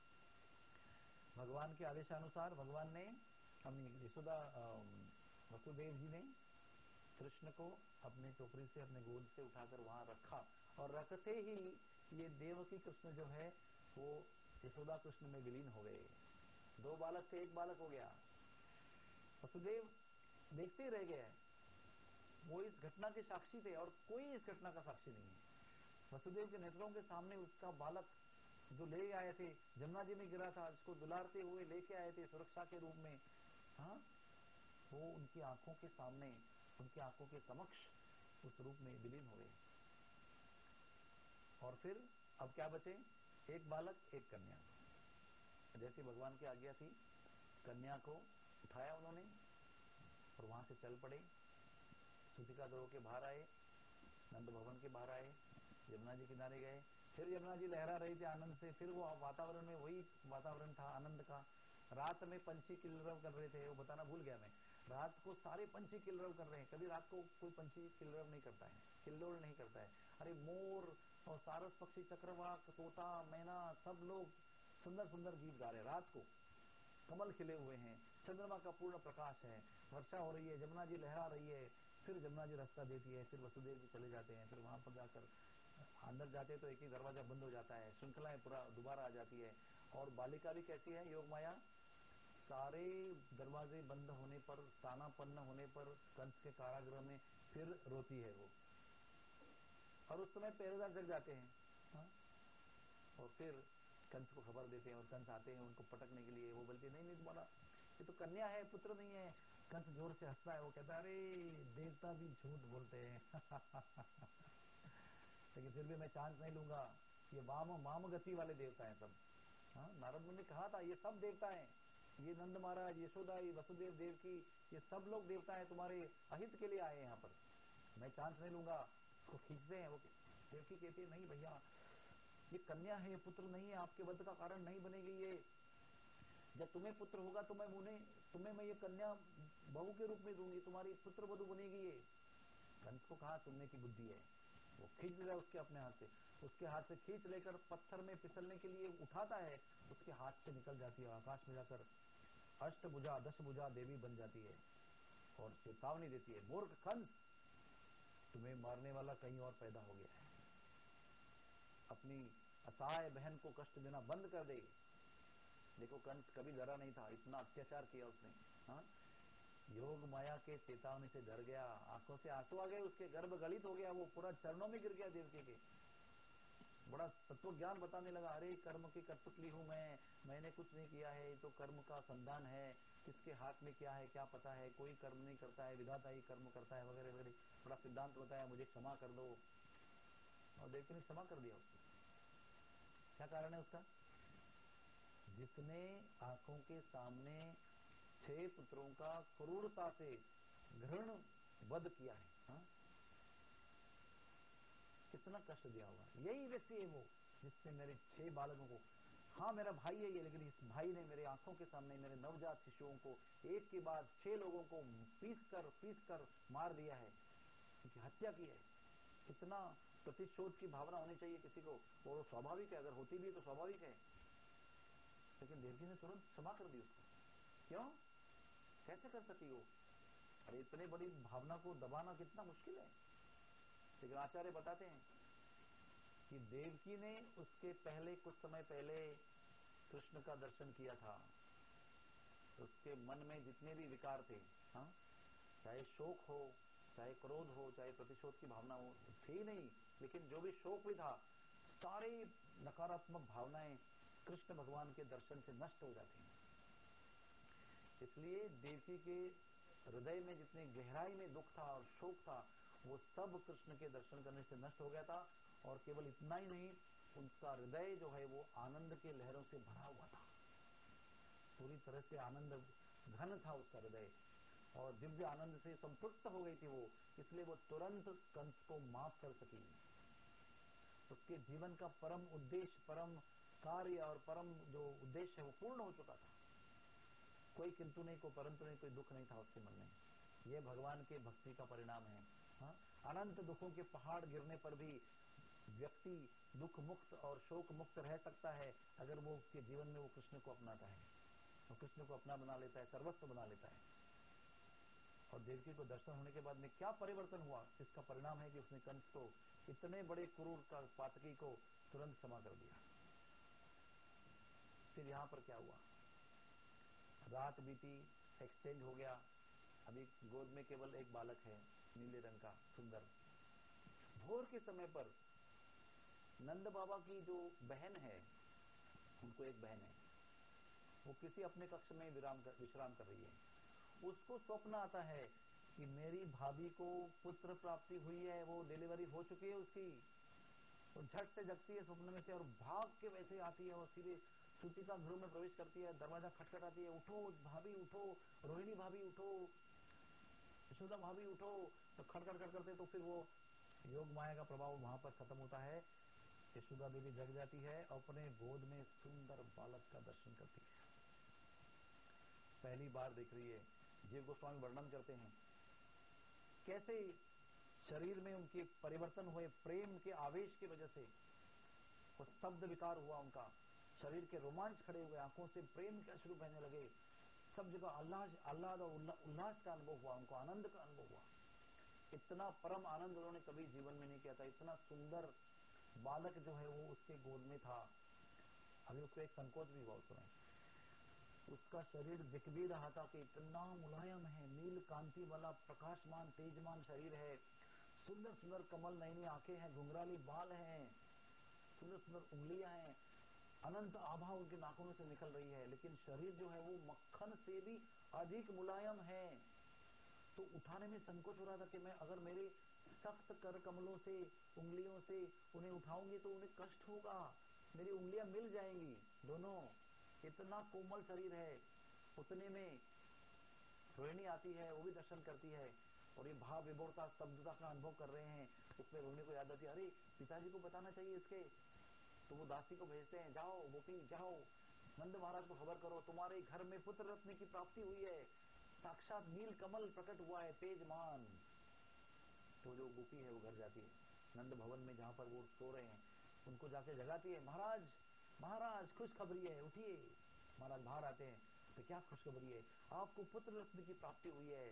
भगवान के आदेशानुसार भगवान ने, हम यशोदा वसुदेव जी ने कृष्ण को अपने टोकरी से, अपने गोद से उठाकर वहां रखा, और रखते ही ये देवकी कृष्ण जो है वो यशोदा कृष्ण में विलीन हो गए। दो बालक थे, एक बालक हो गया। वसुदेव देखते रह गए, वो इस घटना के साक्षी थे और कोई इस घटना का साक्षी नहीं है। वसुदेव के नेत्रों के सामने उसका बालक जो ले आए थे, जमुना जी में गिरा था, उसको दुलारते हुए लेके आए थे सुरक्षा के रूप में, हाँ, वो उनकी आंखों के सामने, उनकी आंखों के समक्ष उस रूप में विलीन हो गए। और फिर अब क्या बचे? एक बालक, एक कन्या। जैसी भगवान की आज्ञा थी, कन्या को उठाया उन्होंने और वहां से चल पड़े, सूतिका गृह के बाहर आए, नंद भवन के बाहर आए, यमुना जी किनारे गए। फिर यमुना जी लहरा रही थी आनंद से, फिर वो वातावरण में वही वातावरण था आनंद का। रात में पंछी किलरव कर रहे थे, वो बताना भूल गया मैं, रात को सारे पंछी किलरव कर रहे हैं। कभी रात को कोई पंछी किलरव नहीं करता है, किल्लोल नहीं करता है। अरे मोर और सारस पक्षी, चक्रवाक, तोता, मैना, सब लोग सुंदर सुंदर गीत गा रहे हैं। रात को कमल खिले हुए हैं, चंद्रमा का पूर्ण प्रकाश है, वर्षा हो रही है, जमुना जी लहरा रही है। फिर जमुना जी रास्ता देती है, फिर वसुदेव जी चले जाते हैं। फिर वहां पर जाकर अंदर जाते हैं तो एक ही दरवाजा बंद हो जाता है, श्रृंखलाएं पूरा दोबारा आ जाती है। और बालिका भी कैसी है योग माया, सारे दरवाजे बंद होने पर, तानापन्न होने पर कंस के कारागृह में फिर रोती है वो। और उस समय पहरेदार जग जाते हैं, हाँ? और फिर कंस को खबर देते हैं और कंस आते हैं उनको पटकने के लिए। वो बोलते नहीं नहीं तुम्हारा ये तो कन्या है, पुत्र नहीं है। कंस जोर से हंसता है, वो कहता है अरे देवता भी झूठ बोलते हैं। लेकिन फिर भी मैं चांस नहीं लूंगा, ये वाम वाम गति वाले देवता हैं सब। हाँ, नारद मुनि ने कहा था ये सब देवता हैं, ये नंद महाराज, यशोदा, ये वसुदेव देवकी, ये सब लोग देवता हैं, तुम्हारे अहित के लिए आए हैं यहाँ पर, मैं चांस नहीं लूंगा। उसको खींचते हैं, वो देवकी कहती है नहीं भैया ये कन्या है, ये पुत्र नहीं है, आपके वध का कारण नहीं बनेगी ये। जब तुम्हें पुत्र होगा तो मैं उन्हें तुम्हें मैं ये कन्या बहू के रूप में दूंगी, तुम्हारी पुत्र वधु बनेगी ये। कंस को कहा सुनने की बुद्धि है, वो खींच लिया उसके अपने हाथ से, उसके हाथ से खींच लेकर पत्थर में फिसलने के लिए उठाता है, उसके हाथ से निकल जाती है, आकाश में जाकर अष्टभुजा दशभुजा देवी बन जाती है और चेतावनी देती है, मूर्ख कंस, तुम्हें मारने वाला कहीं और पैदा हो गया है, अपनी असहाय बहन को कष्ट देना बंद कर दे। देखो कंस कभी डरा नहीं था, इतना अत्याचार किया उसने। हाँ, योग माया के चेतावनी से डर गया, आंखों से आंसू आ गए, उसके गर्भ गलित हो गया, वो पूरा चरणों में गिर गया देवकी के, बड़ा तत्व ज्ञान बताने लगा। अरे कर्म की कठपुतली हूं मैं, मैंने कुछ नहीं किया है, तो कर्म का संधान है, किसके हाथ में क्या है क्या पता है, कोई कर्म नहीं करता है, विधाता ही कर्म करता है, वगैरह वगैरह बड़ा सिद्धांत बताया, मुझे क्षमा कर दो। और देवकी ने क्षमा कर दिया उसको। क्या कारण है उसका? जिसने आंखों के सामने छह पुत्रों का क्रूरता से घृण वध किया है। हा? कितना कष्ट दिया होगा। यही व्यक्ति है वो जिसने मेरे छह बालकों को, हाँ मेरा भाई है ये, लेकिन इस भाई ने मेरे आंखों के सामने मेरे नवजात शिशुओं को एक के बाद छह लोगों को पीस कर पीस कर मार दिया है, उनकी हत्या की है। कितना प्रतिशोध की भावना होनी चाहिए किसी को, और स्वाभाविक है, अगर होती भी तो स्वाभाविक है। लेकिन देवकी ने तुरंत क्षमा कर दी उसको। क्यों? कैसे कर सकी वो? अरे इतने बड़ी भावना को दबाना कितना मुश्किल है। लेकिन आचार्य बताते हैं कि देवकी ने उसके पहले कुछ समय पहले कृष्ण का दर्शन किया था, उसके मन में जितने भी विकार थे, हाँ, चाहे शोक हो, चाहे क्रोध हो, चाहे प्रतिशोध की भावना हो, थी नहीं, लेकिन जो भी शोक भी था, सारे नकारात्मक भावनाएं कृष्ण भगवान के दर्शन से नष्ट हो जाती हैं। इसलिए देवकी के हृदय में जितनी गहराई में दुख था और शोक था, वो सब कृष्ण के दर्शन करने से नष्ट हो गया था। और केवल इतना ही नहीं, उनका हृदय जो है वो आनंद के लहरों से भरा हुआ था, पूरी तरह से आनंद घन था उसका हृदय, और दिव्य आनंद से संतृप्त हो गई थी वो। इसलिए वो तुरंत कंस को माफ कर सकी। उसके जीवन का परम उद्देश्य, परम कार्य और परम जो उद्देश्य है वो पूर्ण हो चुका था। कोई किंतु नहीं, कोई परंतु नहीं, कोई दुख नहीं था उसके मन में। यह भगवान के भक्ति का परिणाम है। हाँ? अनंत दुखों के पहाड़ गिरने पर भी व्यक्ति दुख मुक्त और शोक मुक्त रह सकता है, अगर वो उसके जीवन में वो कृष्ण को अपनाता है, वो कृष्ण को अपना बना लेता है, सर्वस्व बना लेता है। और देवकी को दर्शन होने के बाद में क्या परिवर्तन हुआ, इसका परिणाम है कि उसने कंस को, इतने बड़े क्रूर का पातकी को तुरंत क्षमा कर दिया। फिर यहाँ पर क्या हुआ? रात बीती, एक्सचेंज हो गया, अभी गोद में केवल एक बालक है, नीले रंग का सुंदर। भोर के समय पर नंद बाबा की जो बहन है, उनको एक बहन है, वो किसी अपने कक्ष में विराम कर, विश्राम कर रही है। उसको स्वप्न आता है कि मेरी भाभी को पुत्र प्राप्ति हुई है, वो डिलीवरी हो चुकी है उसकी। तो झट से जगती है स्वप्न में से और भाग के वैसे आती है और सीधे सूतिका गृह में प्रवेश करती है, दरवाजा खटखटाती है, उठो भाभी उठो, रोहिणी भाभी उठो, यशोदा भाभी उठो। तो खटखट खट करते, तो फिर वो योग माया का प्रभाव वहां पर खत्म होता है। यशोदा देवी जग जाती है, अपने गोद में सुंदर बालक का दर्शन करती है, पहली बार देख रही है। जीव गोस्वामी वर्णन करते हैं कैसे शरीर में उनके परिवर्तन हुए, प्रेम के आवेश की वजह से वो स्तब्ध विकार हुआ, उनका शरीर के रोमांच खड़े हुए, आंखों से प्रेम के अश्रु बहने लगे, सब जगह आह्लाद आह्लाद और उल्लास का अनुभव हुआ, उनको आनंद का अनुभव हुआ। इतना परम आनंद उन्होंने कभी जीवन में नहीं किया था। इतना सुंदर बालक जो है वो उसके गोद में था। अभी उसको एक संकोच भी हुआ उस समय, उसका शरीर दिख भी रहा था कि इतना मुलायम है, नील कांति वाला प्रकाशमान तेजमान शरीर है, सुंदर सुंदर कमल नयनी आंखें हैं, घुंघराली बाल हैं, सुंदर सुंदर उंगलियां हैं, अनंत आभा उनके नाखूनों से निकल रही है, लेकिन शरीर जो है वो मक्खन से भी अधिक मुलायम है। तो उठाने में संकोच हो रहा था कि मैं अगर मेरे सख्त कर कमलों से, उंगलियों से उन्हें उठाऊंगी तो उन्हें कष्ट होगा, मेरी उंगलियां मिल जाएंगी दोनों, इतना कोमल शरीर है। उतने में रोहिणी आती है, वो भी दर्शन करती है, और ये भाव विभोरता स्तब्धता का अनुभव कर रहे हैं। उसमें रोहिणी को याद आती है, अरे पिताजी को बताना चाहिए इसके, तो वो दासी को भेजते हैं, जाओ गोपी जाओ, नंद महाराज को खबर करो तुम्हारे घर में पुत्र रत्न की प्राप्ति हुई है, साक्षात नील कमल प्रकट हुआ है तेजमान। तो जो गोपी है वो घर जाती है, नंद भवन में जहां पर वो सो रहे हैं उनको जाके जगाती है, महाराज महाराज खुशखबरी है, उठिए। महाराज बाहर आते हैं, तो क्या खुशखबरी है? आपको पुत्र रत्न की प्राप्ति हुई है।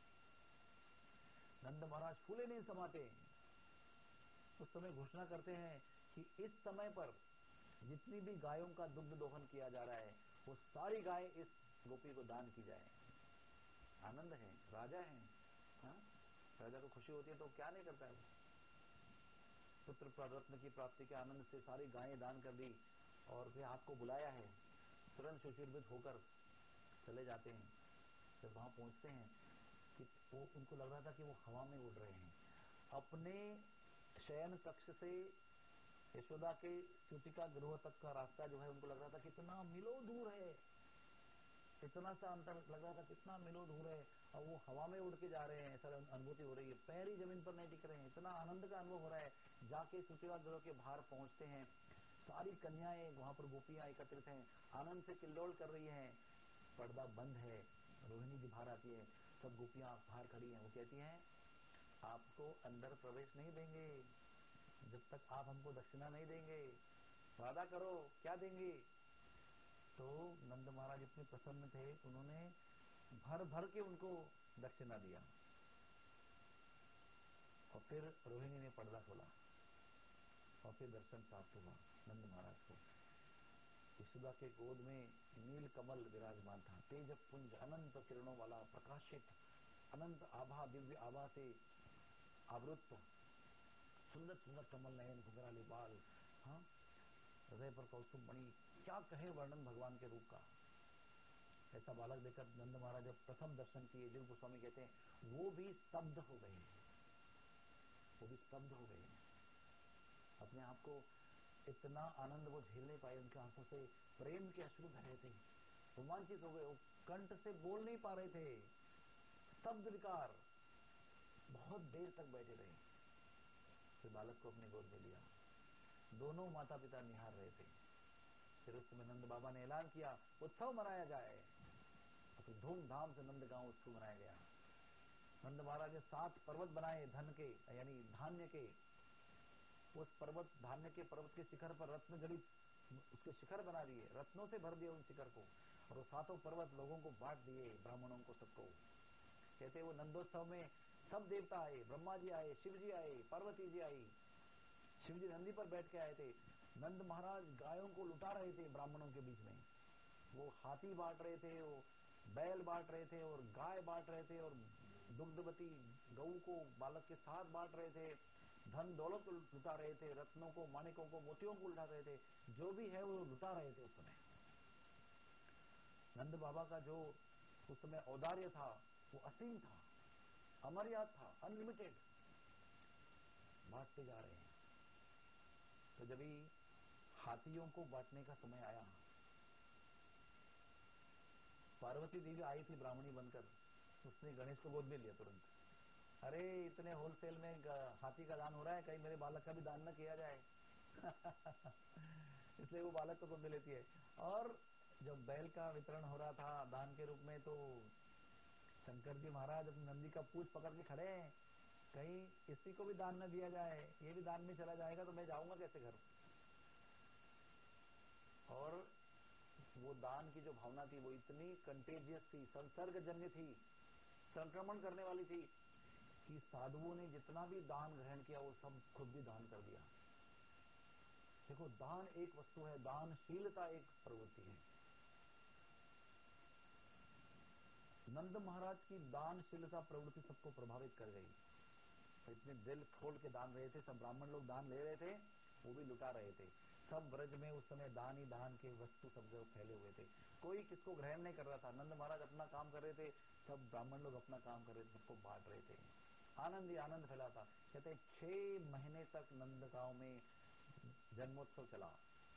नंद महाराज फूले नहीं समाते, उस समय घोषणा करते हैं कि इस समय पर जितनी भी गायों का दुग्ध दोहन किया जा रहा है वो सारी गाय इस गोपी को दान की जाए। आनंद है, राजा है, हाँ? राजा को खुशी होती है तो क्या नहीं करता है वो। पुत्र रत्न की प्राप्ति के आनंद से सारी गायें दान कर दी और फिर आपको बुलाया है, तुरंत सुशीर्भित होकर चले जाते हैं। जब वहां पहुंचते हैं कि वो उनको लग रहा था कि वो हवा में उड़ रहे हैं। अपने शयन कक्ष से यशोदा के सूतिका गृह तक का रास्ता जो है उनको लग रहा था कितना मिलो दूर है, इतना सा अंतर लग रहा था कितना मिलो दूर है, और वो हवा में उड़ के जा रहे हैं, ऐसा अनुभूति हो रही है, पैर ही जमीन पर नहीं टिक रहे हैं, इतना आनंद का अनुभव हो रहा है। जाके सूतिका गृह के बाहर पहुंचते हैं, सारी कन्याएं वहां पर गोपियां एकत्रित हैं, आनंद से किल्लोल कर रही हैं। पर्दा बंद है, रोहिणी जी बाहर आती है, सब गोपियां बाहर खड़ी हैं। वो कहती हैं आपको अंदर प्रवेश नहीं देंगे जब तक आप हमको दक्षिणा नहीं देंगे, वादा करो क्या देंगे। तो नंद महाराज इतने प्रसन्न थे, उन्होंने भर भर के उनको दक्षिणा दिया। और फिर रोहिणी ने पर्दा खोला और फिर दर्शन प्राप्त हुआ नंद महाराज को। यशोदा के गोद में नील कमल विराजमान था, तेज पुंज अनंत किरणों वाला, प्रकाशित अनंत आभा, दिव्य आभा से आवृत, सुंदर सुंदर कमल नयन, घुंघराले बाल, हाँ, हृदय पर कौस्तुभ मणि, क्या कहे वर्णन भगवान के रूप का। ऐसा बालक देखकर नंद महाराज जब प्रथम दर्शन किए, जिन गोस्वामी कहते हैं वो भी स्तब्ध हो गए, वो भी स्तब्ध हो गए। अपने आप को इतना आनंद वो झेल नहीं पाए, उनकी आंखों से प्रेम के अश्रु बह रहे थे, रोमांचित हो गए, वो कंठ से बोल नहीं पा रहे थे, स्तब्ध विकार। बहुत देर तक बैठे रहे, फिर बालक को अपने गोद में लिया, दोनों माता पिता निहार रहे थे। फिर उस समय नंद बाबा ने ऐलान किया उत्सव मनाया जाए, और फिर धूमधाम से नंद गांव उत्सव मनाया गया। नंद महाराज ने सात पर्वत बनाए धन के, यानी धान्य के। उस पर्वत, धान्य के पर्वत के शिखर पर रत्न गणित उसके शिखर बना दिए, रत्नों से भर दिए उन शिखर को, और वो सातों पर्वत लोगों को बांट दिए, ब्राह्मणों को, सबको। कहते वो नंदोत्सव में सब देवता आए, ब्रह्मा जी आए, शिव जी आए, पार्वती जी आई। शिव जी नंदी पर बैठ के आए थे। नंद महाराज गायों को लुटा रहे थे ब्राह्मणों के बीच में, वो हाथी बांट रहे थे, वो बैल बांट रहे थे, और गाय बांट रहे थे, और दुग्धवती गऊ को बालक के साथ बांट रहे थे, धन दौलत को लुटा रहे थे, रत्नों को, माणिकों को, मोतियों को लुटा रहे थे, जो भी है वो लुटा रहे थे उस समय। नंद बाबा का जो उस समय औदार्य था वो असीम था, अमर्याद था, अनलिमिटेड, बांटते जा रहे हैं। तो जब ही हाथियों को बांटने का समय आया, पार्वती देवी आई थी ब्राह्मणी बनकर, उसने गणेश को गोद में लिया तुरंत। अरे इतने होलसेल में हाथी का दान हो रहा है, कहीं मेरे बालक का भी दान न किया जाए इसलिए वो बालक को गोद में लेती है। और जब बैल का वितरण हो रहा था दान के रूप में, तो शंकर जी महाराज अपनी नंदी का पूंछ पकड़ के खड़े हैं, कहीं किसी को भी दान न दिया जाए, ये भी दान में चला जाएगा तो मैं जाऊंगा कैसे घर। और वो दान की जो भावना थी वो इतनी कंटेजियस थी, संसर्गजन्य थी, संक्रमण करने वाली थी, कि साधुओं ने जितना भी दान ग्रहण किया वो सब खुद भी दान कर दिया। देखो, दान एक वस्तु है, दानशीलता एक प्रवृत्ति है। नंद महाराज की दानशीलता प्रवृत्ति सबको प्रभावित कर गई, इतने दिल खोल के दान रहे थे, सब ब्राह्मण लोग दान ले रहे थे, वो भी लुटा रहे थे। सब ब्रज में उस समय दान ही दान के वस्तु सब जगह फैले हुए थे, कोई किसको ग्रहण नहीं कर रहा था। नंद महाराज अपना काम कर रहे थे, सब ब्राह्मण लोग अपना काम कर रहे थे, सबको बांट रहे थे, आनंद ही आनंद फैला था। कहते छह महीने तक नंद गांव में जन्मोत्सव चला,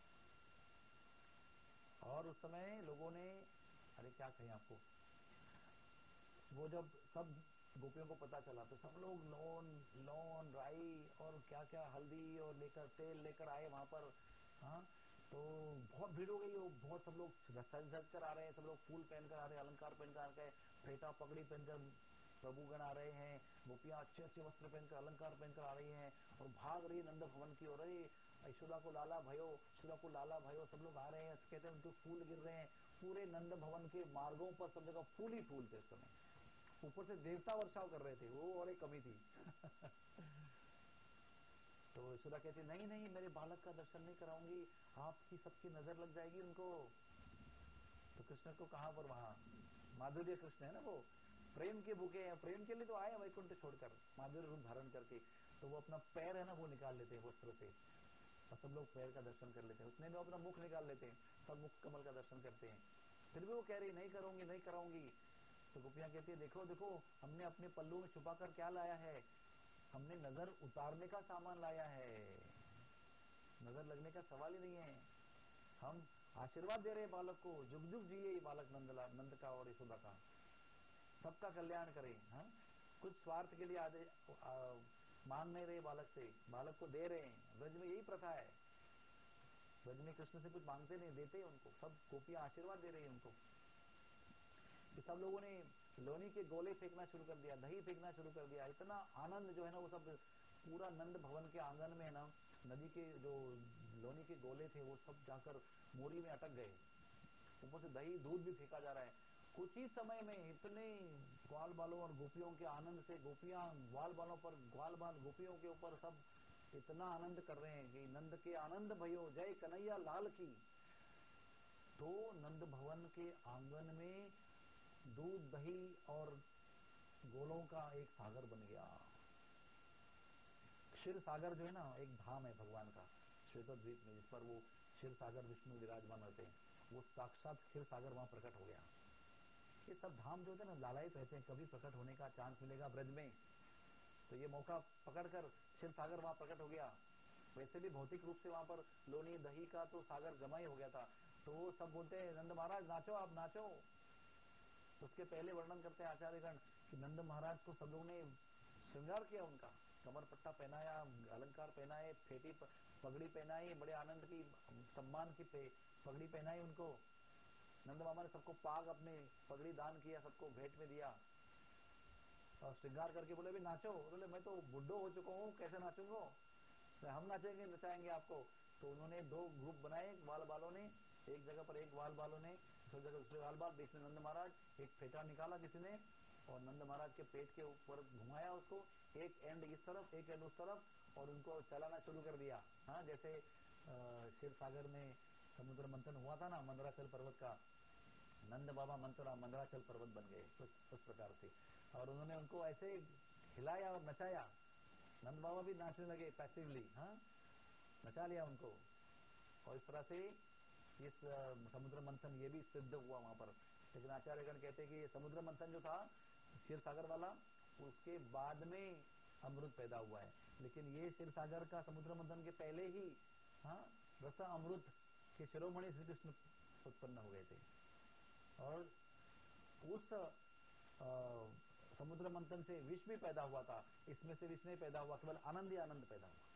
और उस समय लोगों ने, अरे क्या कहें आपको, वो जब सब गोपियों को पता चला तो सब लोग लोन लोन राई और क्या क्या हल्दी और लेकर तेल लेकर आए वहां पर, हाँ, तो बहुत भीड़ हो गई, बहुत सब लोग सज सज कर आ रहे हैं, सब लोग फूल पहनकर आ रहे हैं, अलंकार पहनकर आ रहे हैं, फेटा पगड़ी पहनकर प्रभुगण आ रहे हैं, गोपियां अच्छे अच्छे वस्त्र पहनकर अलंकार पहनकर आ रही हैं और भाग रही है नंद भवन की ओर। अरे यशोदा को लाला भयो, यशोदा को लाला भयो, सब लोग आ रहे हैं, कहते हैं उनके फूल गिर रहे हैं, पूरे नंद भवन के मार्गों पर सब जगह फूल ही फूल थे। इस समय ऊपर से देवता वर्षाव कर रहे थे, वो और एक कमी थी। तो यशोदा कहती नहीं नहीं, मेरे बालक का दर्शन नहीं कराऊंगी, आपकी सबकी नजर लग जाएगी उनको। तो कृष्ण को कहां पर, वहां माधुर्य कृष्ण है ना, वो प्रेम के भूखे हैं, प्रेम के लिए तो आए वैकुंठ छोड़कर माधुर्य रूप धारण करके। तो वो अपना पैर है ना वो निकाल लेते हैं वस्त्र से और सब लोग पैर का दर्शन कर लेते हैं। उसने भी अपना मुख निकाल लेते हैं, सब मुख कमल का दर्शन करते हैं। फिर भी वो कह रही नहीं करूंगी नहीं कराऊंगी। तो गोपियां कहती है देखो देखो, हमने अपने पल्लू में छुपा कर क्या लाया है, हमने नजर उतारने का सामान लाया है, नजर लगने का सवाल ही नहीं है। हम आशीर्वाद दे रहे हैं बालक को, जुग जुग जिए ये बालक नंदला नंद का और यशोदा का, सबका कल्याण करें। हाँ, कुछ स्वार्थ के लिए आदे आ, मांग नहीं रहे बालक से, बालक को दे रहे हैं। ब्रज में यही प्रथा है, ब्रज में कृष्ण से कुछ मांगते नहीं, देते उनको, सब गोपियां आशीर्वाद दे रही है उनको। सब लोगों ने लोनी के गोले फेंकना शुरू कर दिया, दही फेंकना शुरू कर दिया। इतना आनंद जो है ना वो सब पूरा नंद भवन के आंगन में है ना, नदी के जो लोनी के गोले थे वो सब जाकर मोरी में अटक गए। ऊपर से दही दूध भी फेंका जा रहा है। कुछ ही समय में इतने ग्वाल बालों और गोपियों के आनंद से, गोपियां ग्वाल बालों पर, ग्वाल बाल गोपियों के ऊपर सब इतना आनंद कर रहे हैं कि नंद के आनंद भयो, जय कन्हैया लाल की। तो नंद भवन के आंगन में दूध दही और गोलों का एक सागर बन गया। क्षीर सागर जो है ना एक धाम है भगवान का श्वेतद्वीप में, जिस पर वो क्षीर सागर विष्णु विराजमान होते हैं, वो साक्षात क्षीर सागर वहां प्रकट हो गया। ये सब धाम जो होते हैं ना लालायित रहते हैं, कभी प्रकट होने का चांस मिलेगा ब्रज में, तो ये मौका पकड़कर क्षीर सागर वहां प्रकट हो गया। वैसे भी भौतिक रूप से वहां पर लोनी दही का तो सागर जमा ही हो गया था। तो वो सब बोलते हैं नंद महाराज नाचो, आप नाचो। उसके पहले वर्णन करते हैं आचार्यगण कि नंद महाराज को सब लोग ने श्रृंगार किया, उनका कमर पट्टा पहनाया, अलंकार पहनाए, फेटी पगड़ी पहनाई, बड़े आनंद की सम्मान की पगड़ी पहनाई उनको। नंद मामा ने सबको पाग अपने पगड़ी दान किया, सबको भेंट में दिया और श्रृंगार करके बोले भी नाचो। बोले मैं तो बुड्ढो हो चुका हूँ, कैसे नाचूंगा, हम नाचेंगे नचाएंगे आपको। तो उन्होंने दो ग्रुप बनाए, ग्वाल बालों ने एक जगह पर, एक ग्वाल बालों ने दूसरी जगह दूसरे ग्वाल बाल, बीच में नंद महाराज। एक फेटा निकाला किसी ने और नंद महाराज के पेट के ऊपर घुमाया उसको, एक एंड इस तरफ एक एंड उस तरफ, और उनको चलाना शुरू कर दिया। हाँ, जैसे क्षीर सागर में समुद्र मंथन हुआ था ना मंदराचल पर्वत का, नंद बाबा मंथरा मंदराचल पर्वत बन गए उस, उस प्रकार से। और उन्होंने उनको ऐसे हिलाया और नचाया, नंद बाबा भी नाचने लगे पैसिवली। हाँ, नचा लिया उनको। और इस तरह से इस समुद्र मंथन ये भी सिद्ध हुआ वहां पर। लेकिन आचार्यगण कहते हैं कि ये समुद्र मंथन जो था क्षीर सागर वाला, उसके बाद में अमृत पैदा हुआ है। लेकिन ये क्षीर सागर का समुद्र मंथन के पहले ही हाँ रस अमृत के शिरोमणि श्री कृष्ण उत्पन्न हो गए थे। और उस आ, समुद्र मंथन से विष भी पैदा हुआ था, इसमें से विष नहीं पैदा हुआ, केवल आनंद ही आनंद पैदा हुआ।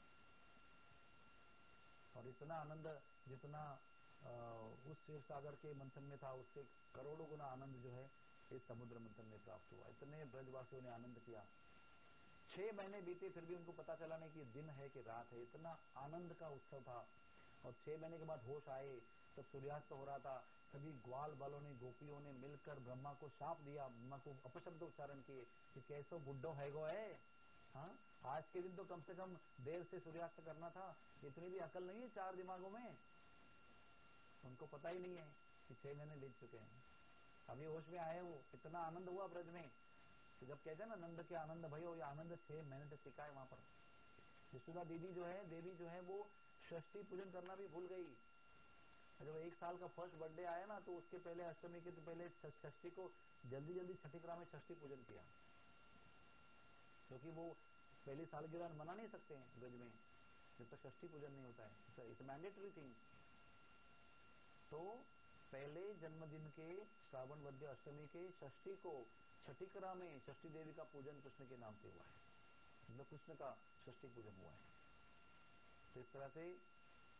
और इतना आनंद जितना उस क्षीर सागर के मंथन में था, उससे करोड़ों गुना आनंद जो है इस समुद्र मंथन में प्राप्त हुआ। इतने ब्रजवासियों ने आनंद किया। छह महीने बीते फिर भी उनको पता चला नहीं कि दिन है कि रात है, इतना आनंद का उत्सव था। और छह महीने के बाद होश आए तब सूर्यास्त हो रहा था। सभी ग्वाल बालों ने, गोपियों ने मिलकर ब्रह्मा को शाप दिया, ब्रह्मा को अपशब्द उच्चारण किए कि कैसो बुड्ढो है गो है। हाँ, आज के दिन तो कम से कम देर से सूर्यास्त करना था, इतनी भी अकल नहीं है चार दिमागों में। उनको पता ही नहीं है कि छह महीने बीत चुके हैं, अभी होश में आए वो। इतना आनंद हुआ ब्रज में, तो जब कहते हैं ना नंद के आनंद भयो, ये आनंद छह महीने तक टिका है वहां पर। यशोदा दीदी जो है, देवी जो है, वो षष्ठी पूजन करना भी भूल गई। जब एक साल का फर्स्ट बर्थडे आया ना, तो उसके पहले अष्टमी के तो पहले षष्ठी को जल्दी जल्दी छठी क्रम में षष्ठी पूजन किया, क्योंकि वो पहली सालगिरह मना नहीं सकते हैं ब्रज में जब तक षष्ठी पूजन नहीं होता है, इट्स मैंडेटरी थिंग। तो पहले जन्मदिन के श्रावण वद्य अष्टमी के षष्ठी को छठी करा में षष्ठी देवी का पूजन कृष्ण के नाम से हुआ है, मतलब कृष्ण का षष्ठी पूजन हुआ है। तो इस तरह से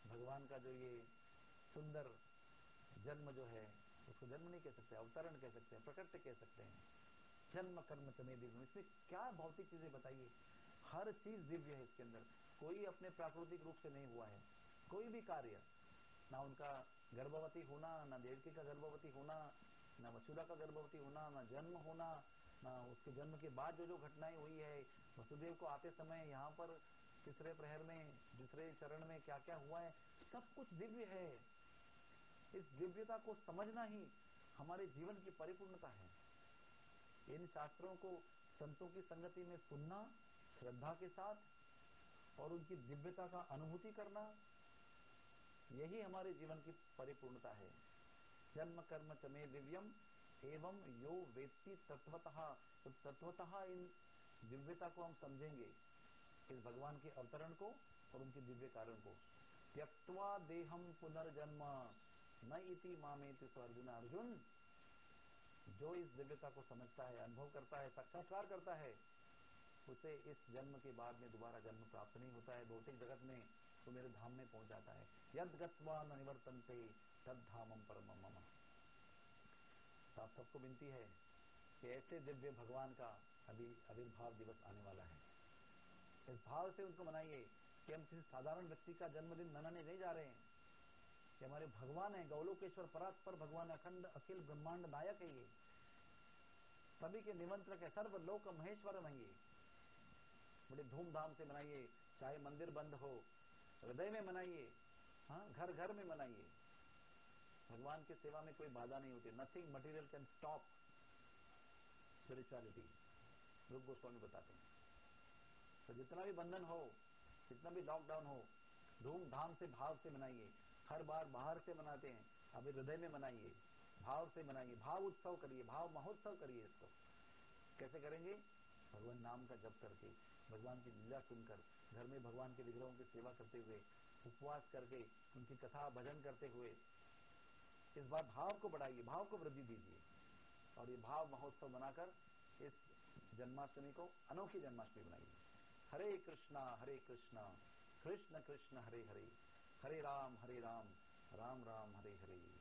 भगवान का जो ये सुंदर जन्म जो है उसको जन्म नहीं कह सकते, अवतरण कह सकते हैं, प्रकट कह सकते हैं। जन्म कर्म चमे दिव्य, इसमें क्या भौतिक चीजें बताइए, हर चीज दिव्य है इसके अंदर। कोई अपने प्राकृतिक रूप से नहीं हुआ है, कोई भी कार्य, ना उनका गर्भवती होना, ना देवकी का गर्भवती होना, ना वसुधा का गर्भवती होना, ना जन्म होना, ना उसके जन्म के बाद जो जो घटनाएं हुई है, वसुदेव को आते समय यहाँ पर तीसरे प्रहर में, दूसरे चरण में क्या क्या हुआ है, सब कुछ दिव्य है। इस दिव्यता को समझना ही हमारे जीवन की परिपूर्णता है। इन शास्त्रों को संतों की संगति में सुनना श्रद्धा के साथ और उनकी दिव्यता का अनुभूति करना, यही हमारे जीवन की परिपूर्णता है। जन्म कर्म चमे दिव्यम एवं यो वेत्ति तत्वतः, तो तत्वतः इन दिव्यता को हम समझेंगे, इस भगवान के अवतरण को और उनके दिव्य कारण को। त्यक्त्वा देहम पुनर्जन्म न इति मामेति सो अर्जुन। अर्जुन, जो इस दिव्यता को समझता है, अनुभव करता है, साक्षात्कार करता है, उसे इस जन्म के बाद में दोबारा जन्म प्राप्त नहीं होता है भौतिक जगत में, तो मेरे धाम में पहुंच जाता है। यद गत्वा न निवर्तन्ते तद धामम परमम मम। तो आप सबको विनती है कि ऐसे दिव्य भगवान का अभी आविर्भाव दिवस आने वाला है, इस भाव से उनको मनाइए कि हम किसी साधारण व्यक्ति का जन्मदिन मनाने नहीं जा रहे हैं, कि हमारे भगवान है, गौलोकेश्वर परात्पर भगवान, अखंड अखिल ब्रह्मांड नायक है, ये सभी के निमंत्रक है, सर्व लोक महेश्वर है। ये बड़े धूमधाम से मनाइए, चाहे मंदिर बंद हो, हृदय में मनाइए, हाँ, घर घर में मनाइए। भगवान की सेवा में कोई बाधा नहीं होती। Nothing material can stop spirituality, Roop Goswami बताते हैं। तो जितना भी बंधन हो, जितना भी लॉकडाउन हो, धूमधाम से भाव से मनाइए। हर बार बाहर से मनाते हैं, अभी हृदय में मनाइए, भाव से मनाइए, भाव उत्सव करिए, भाव महोत्सव करिए। इसको कैसे करेंगे? भगवान नाम का जप करके, भगवान की लीला सुनकर, घर में भगवान के विग्रहों की सेवा करते हुए, उपवास करके, उनकी कथा भजन करते हुए। इस बार भाव को बढ़ाइए, भाव को वृद्धि दीजिए और ये भाव महोत्सव बनाकर इस जन्माष्टमी को अनोखी जन्माष्टमी बनाइए। हरे कृष्णा हरे कृष्णा कृष्ण कृष्ण हरे हरे, हरे राम हरे राम राम राम हरे हरे।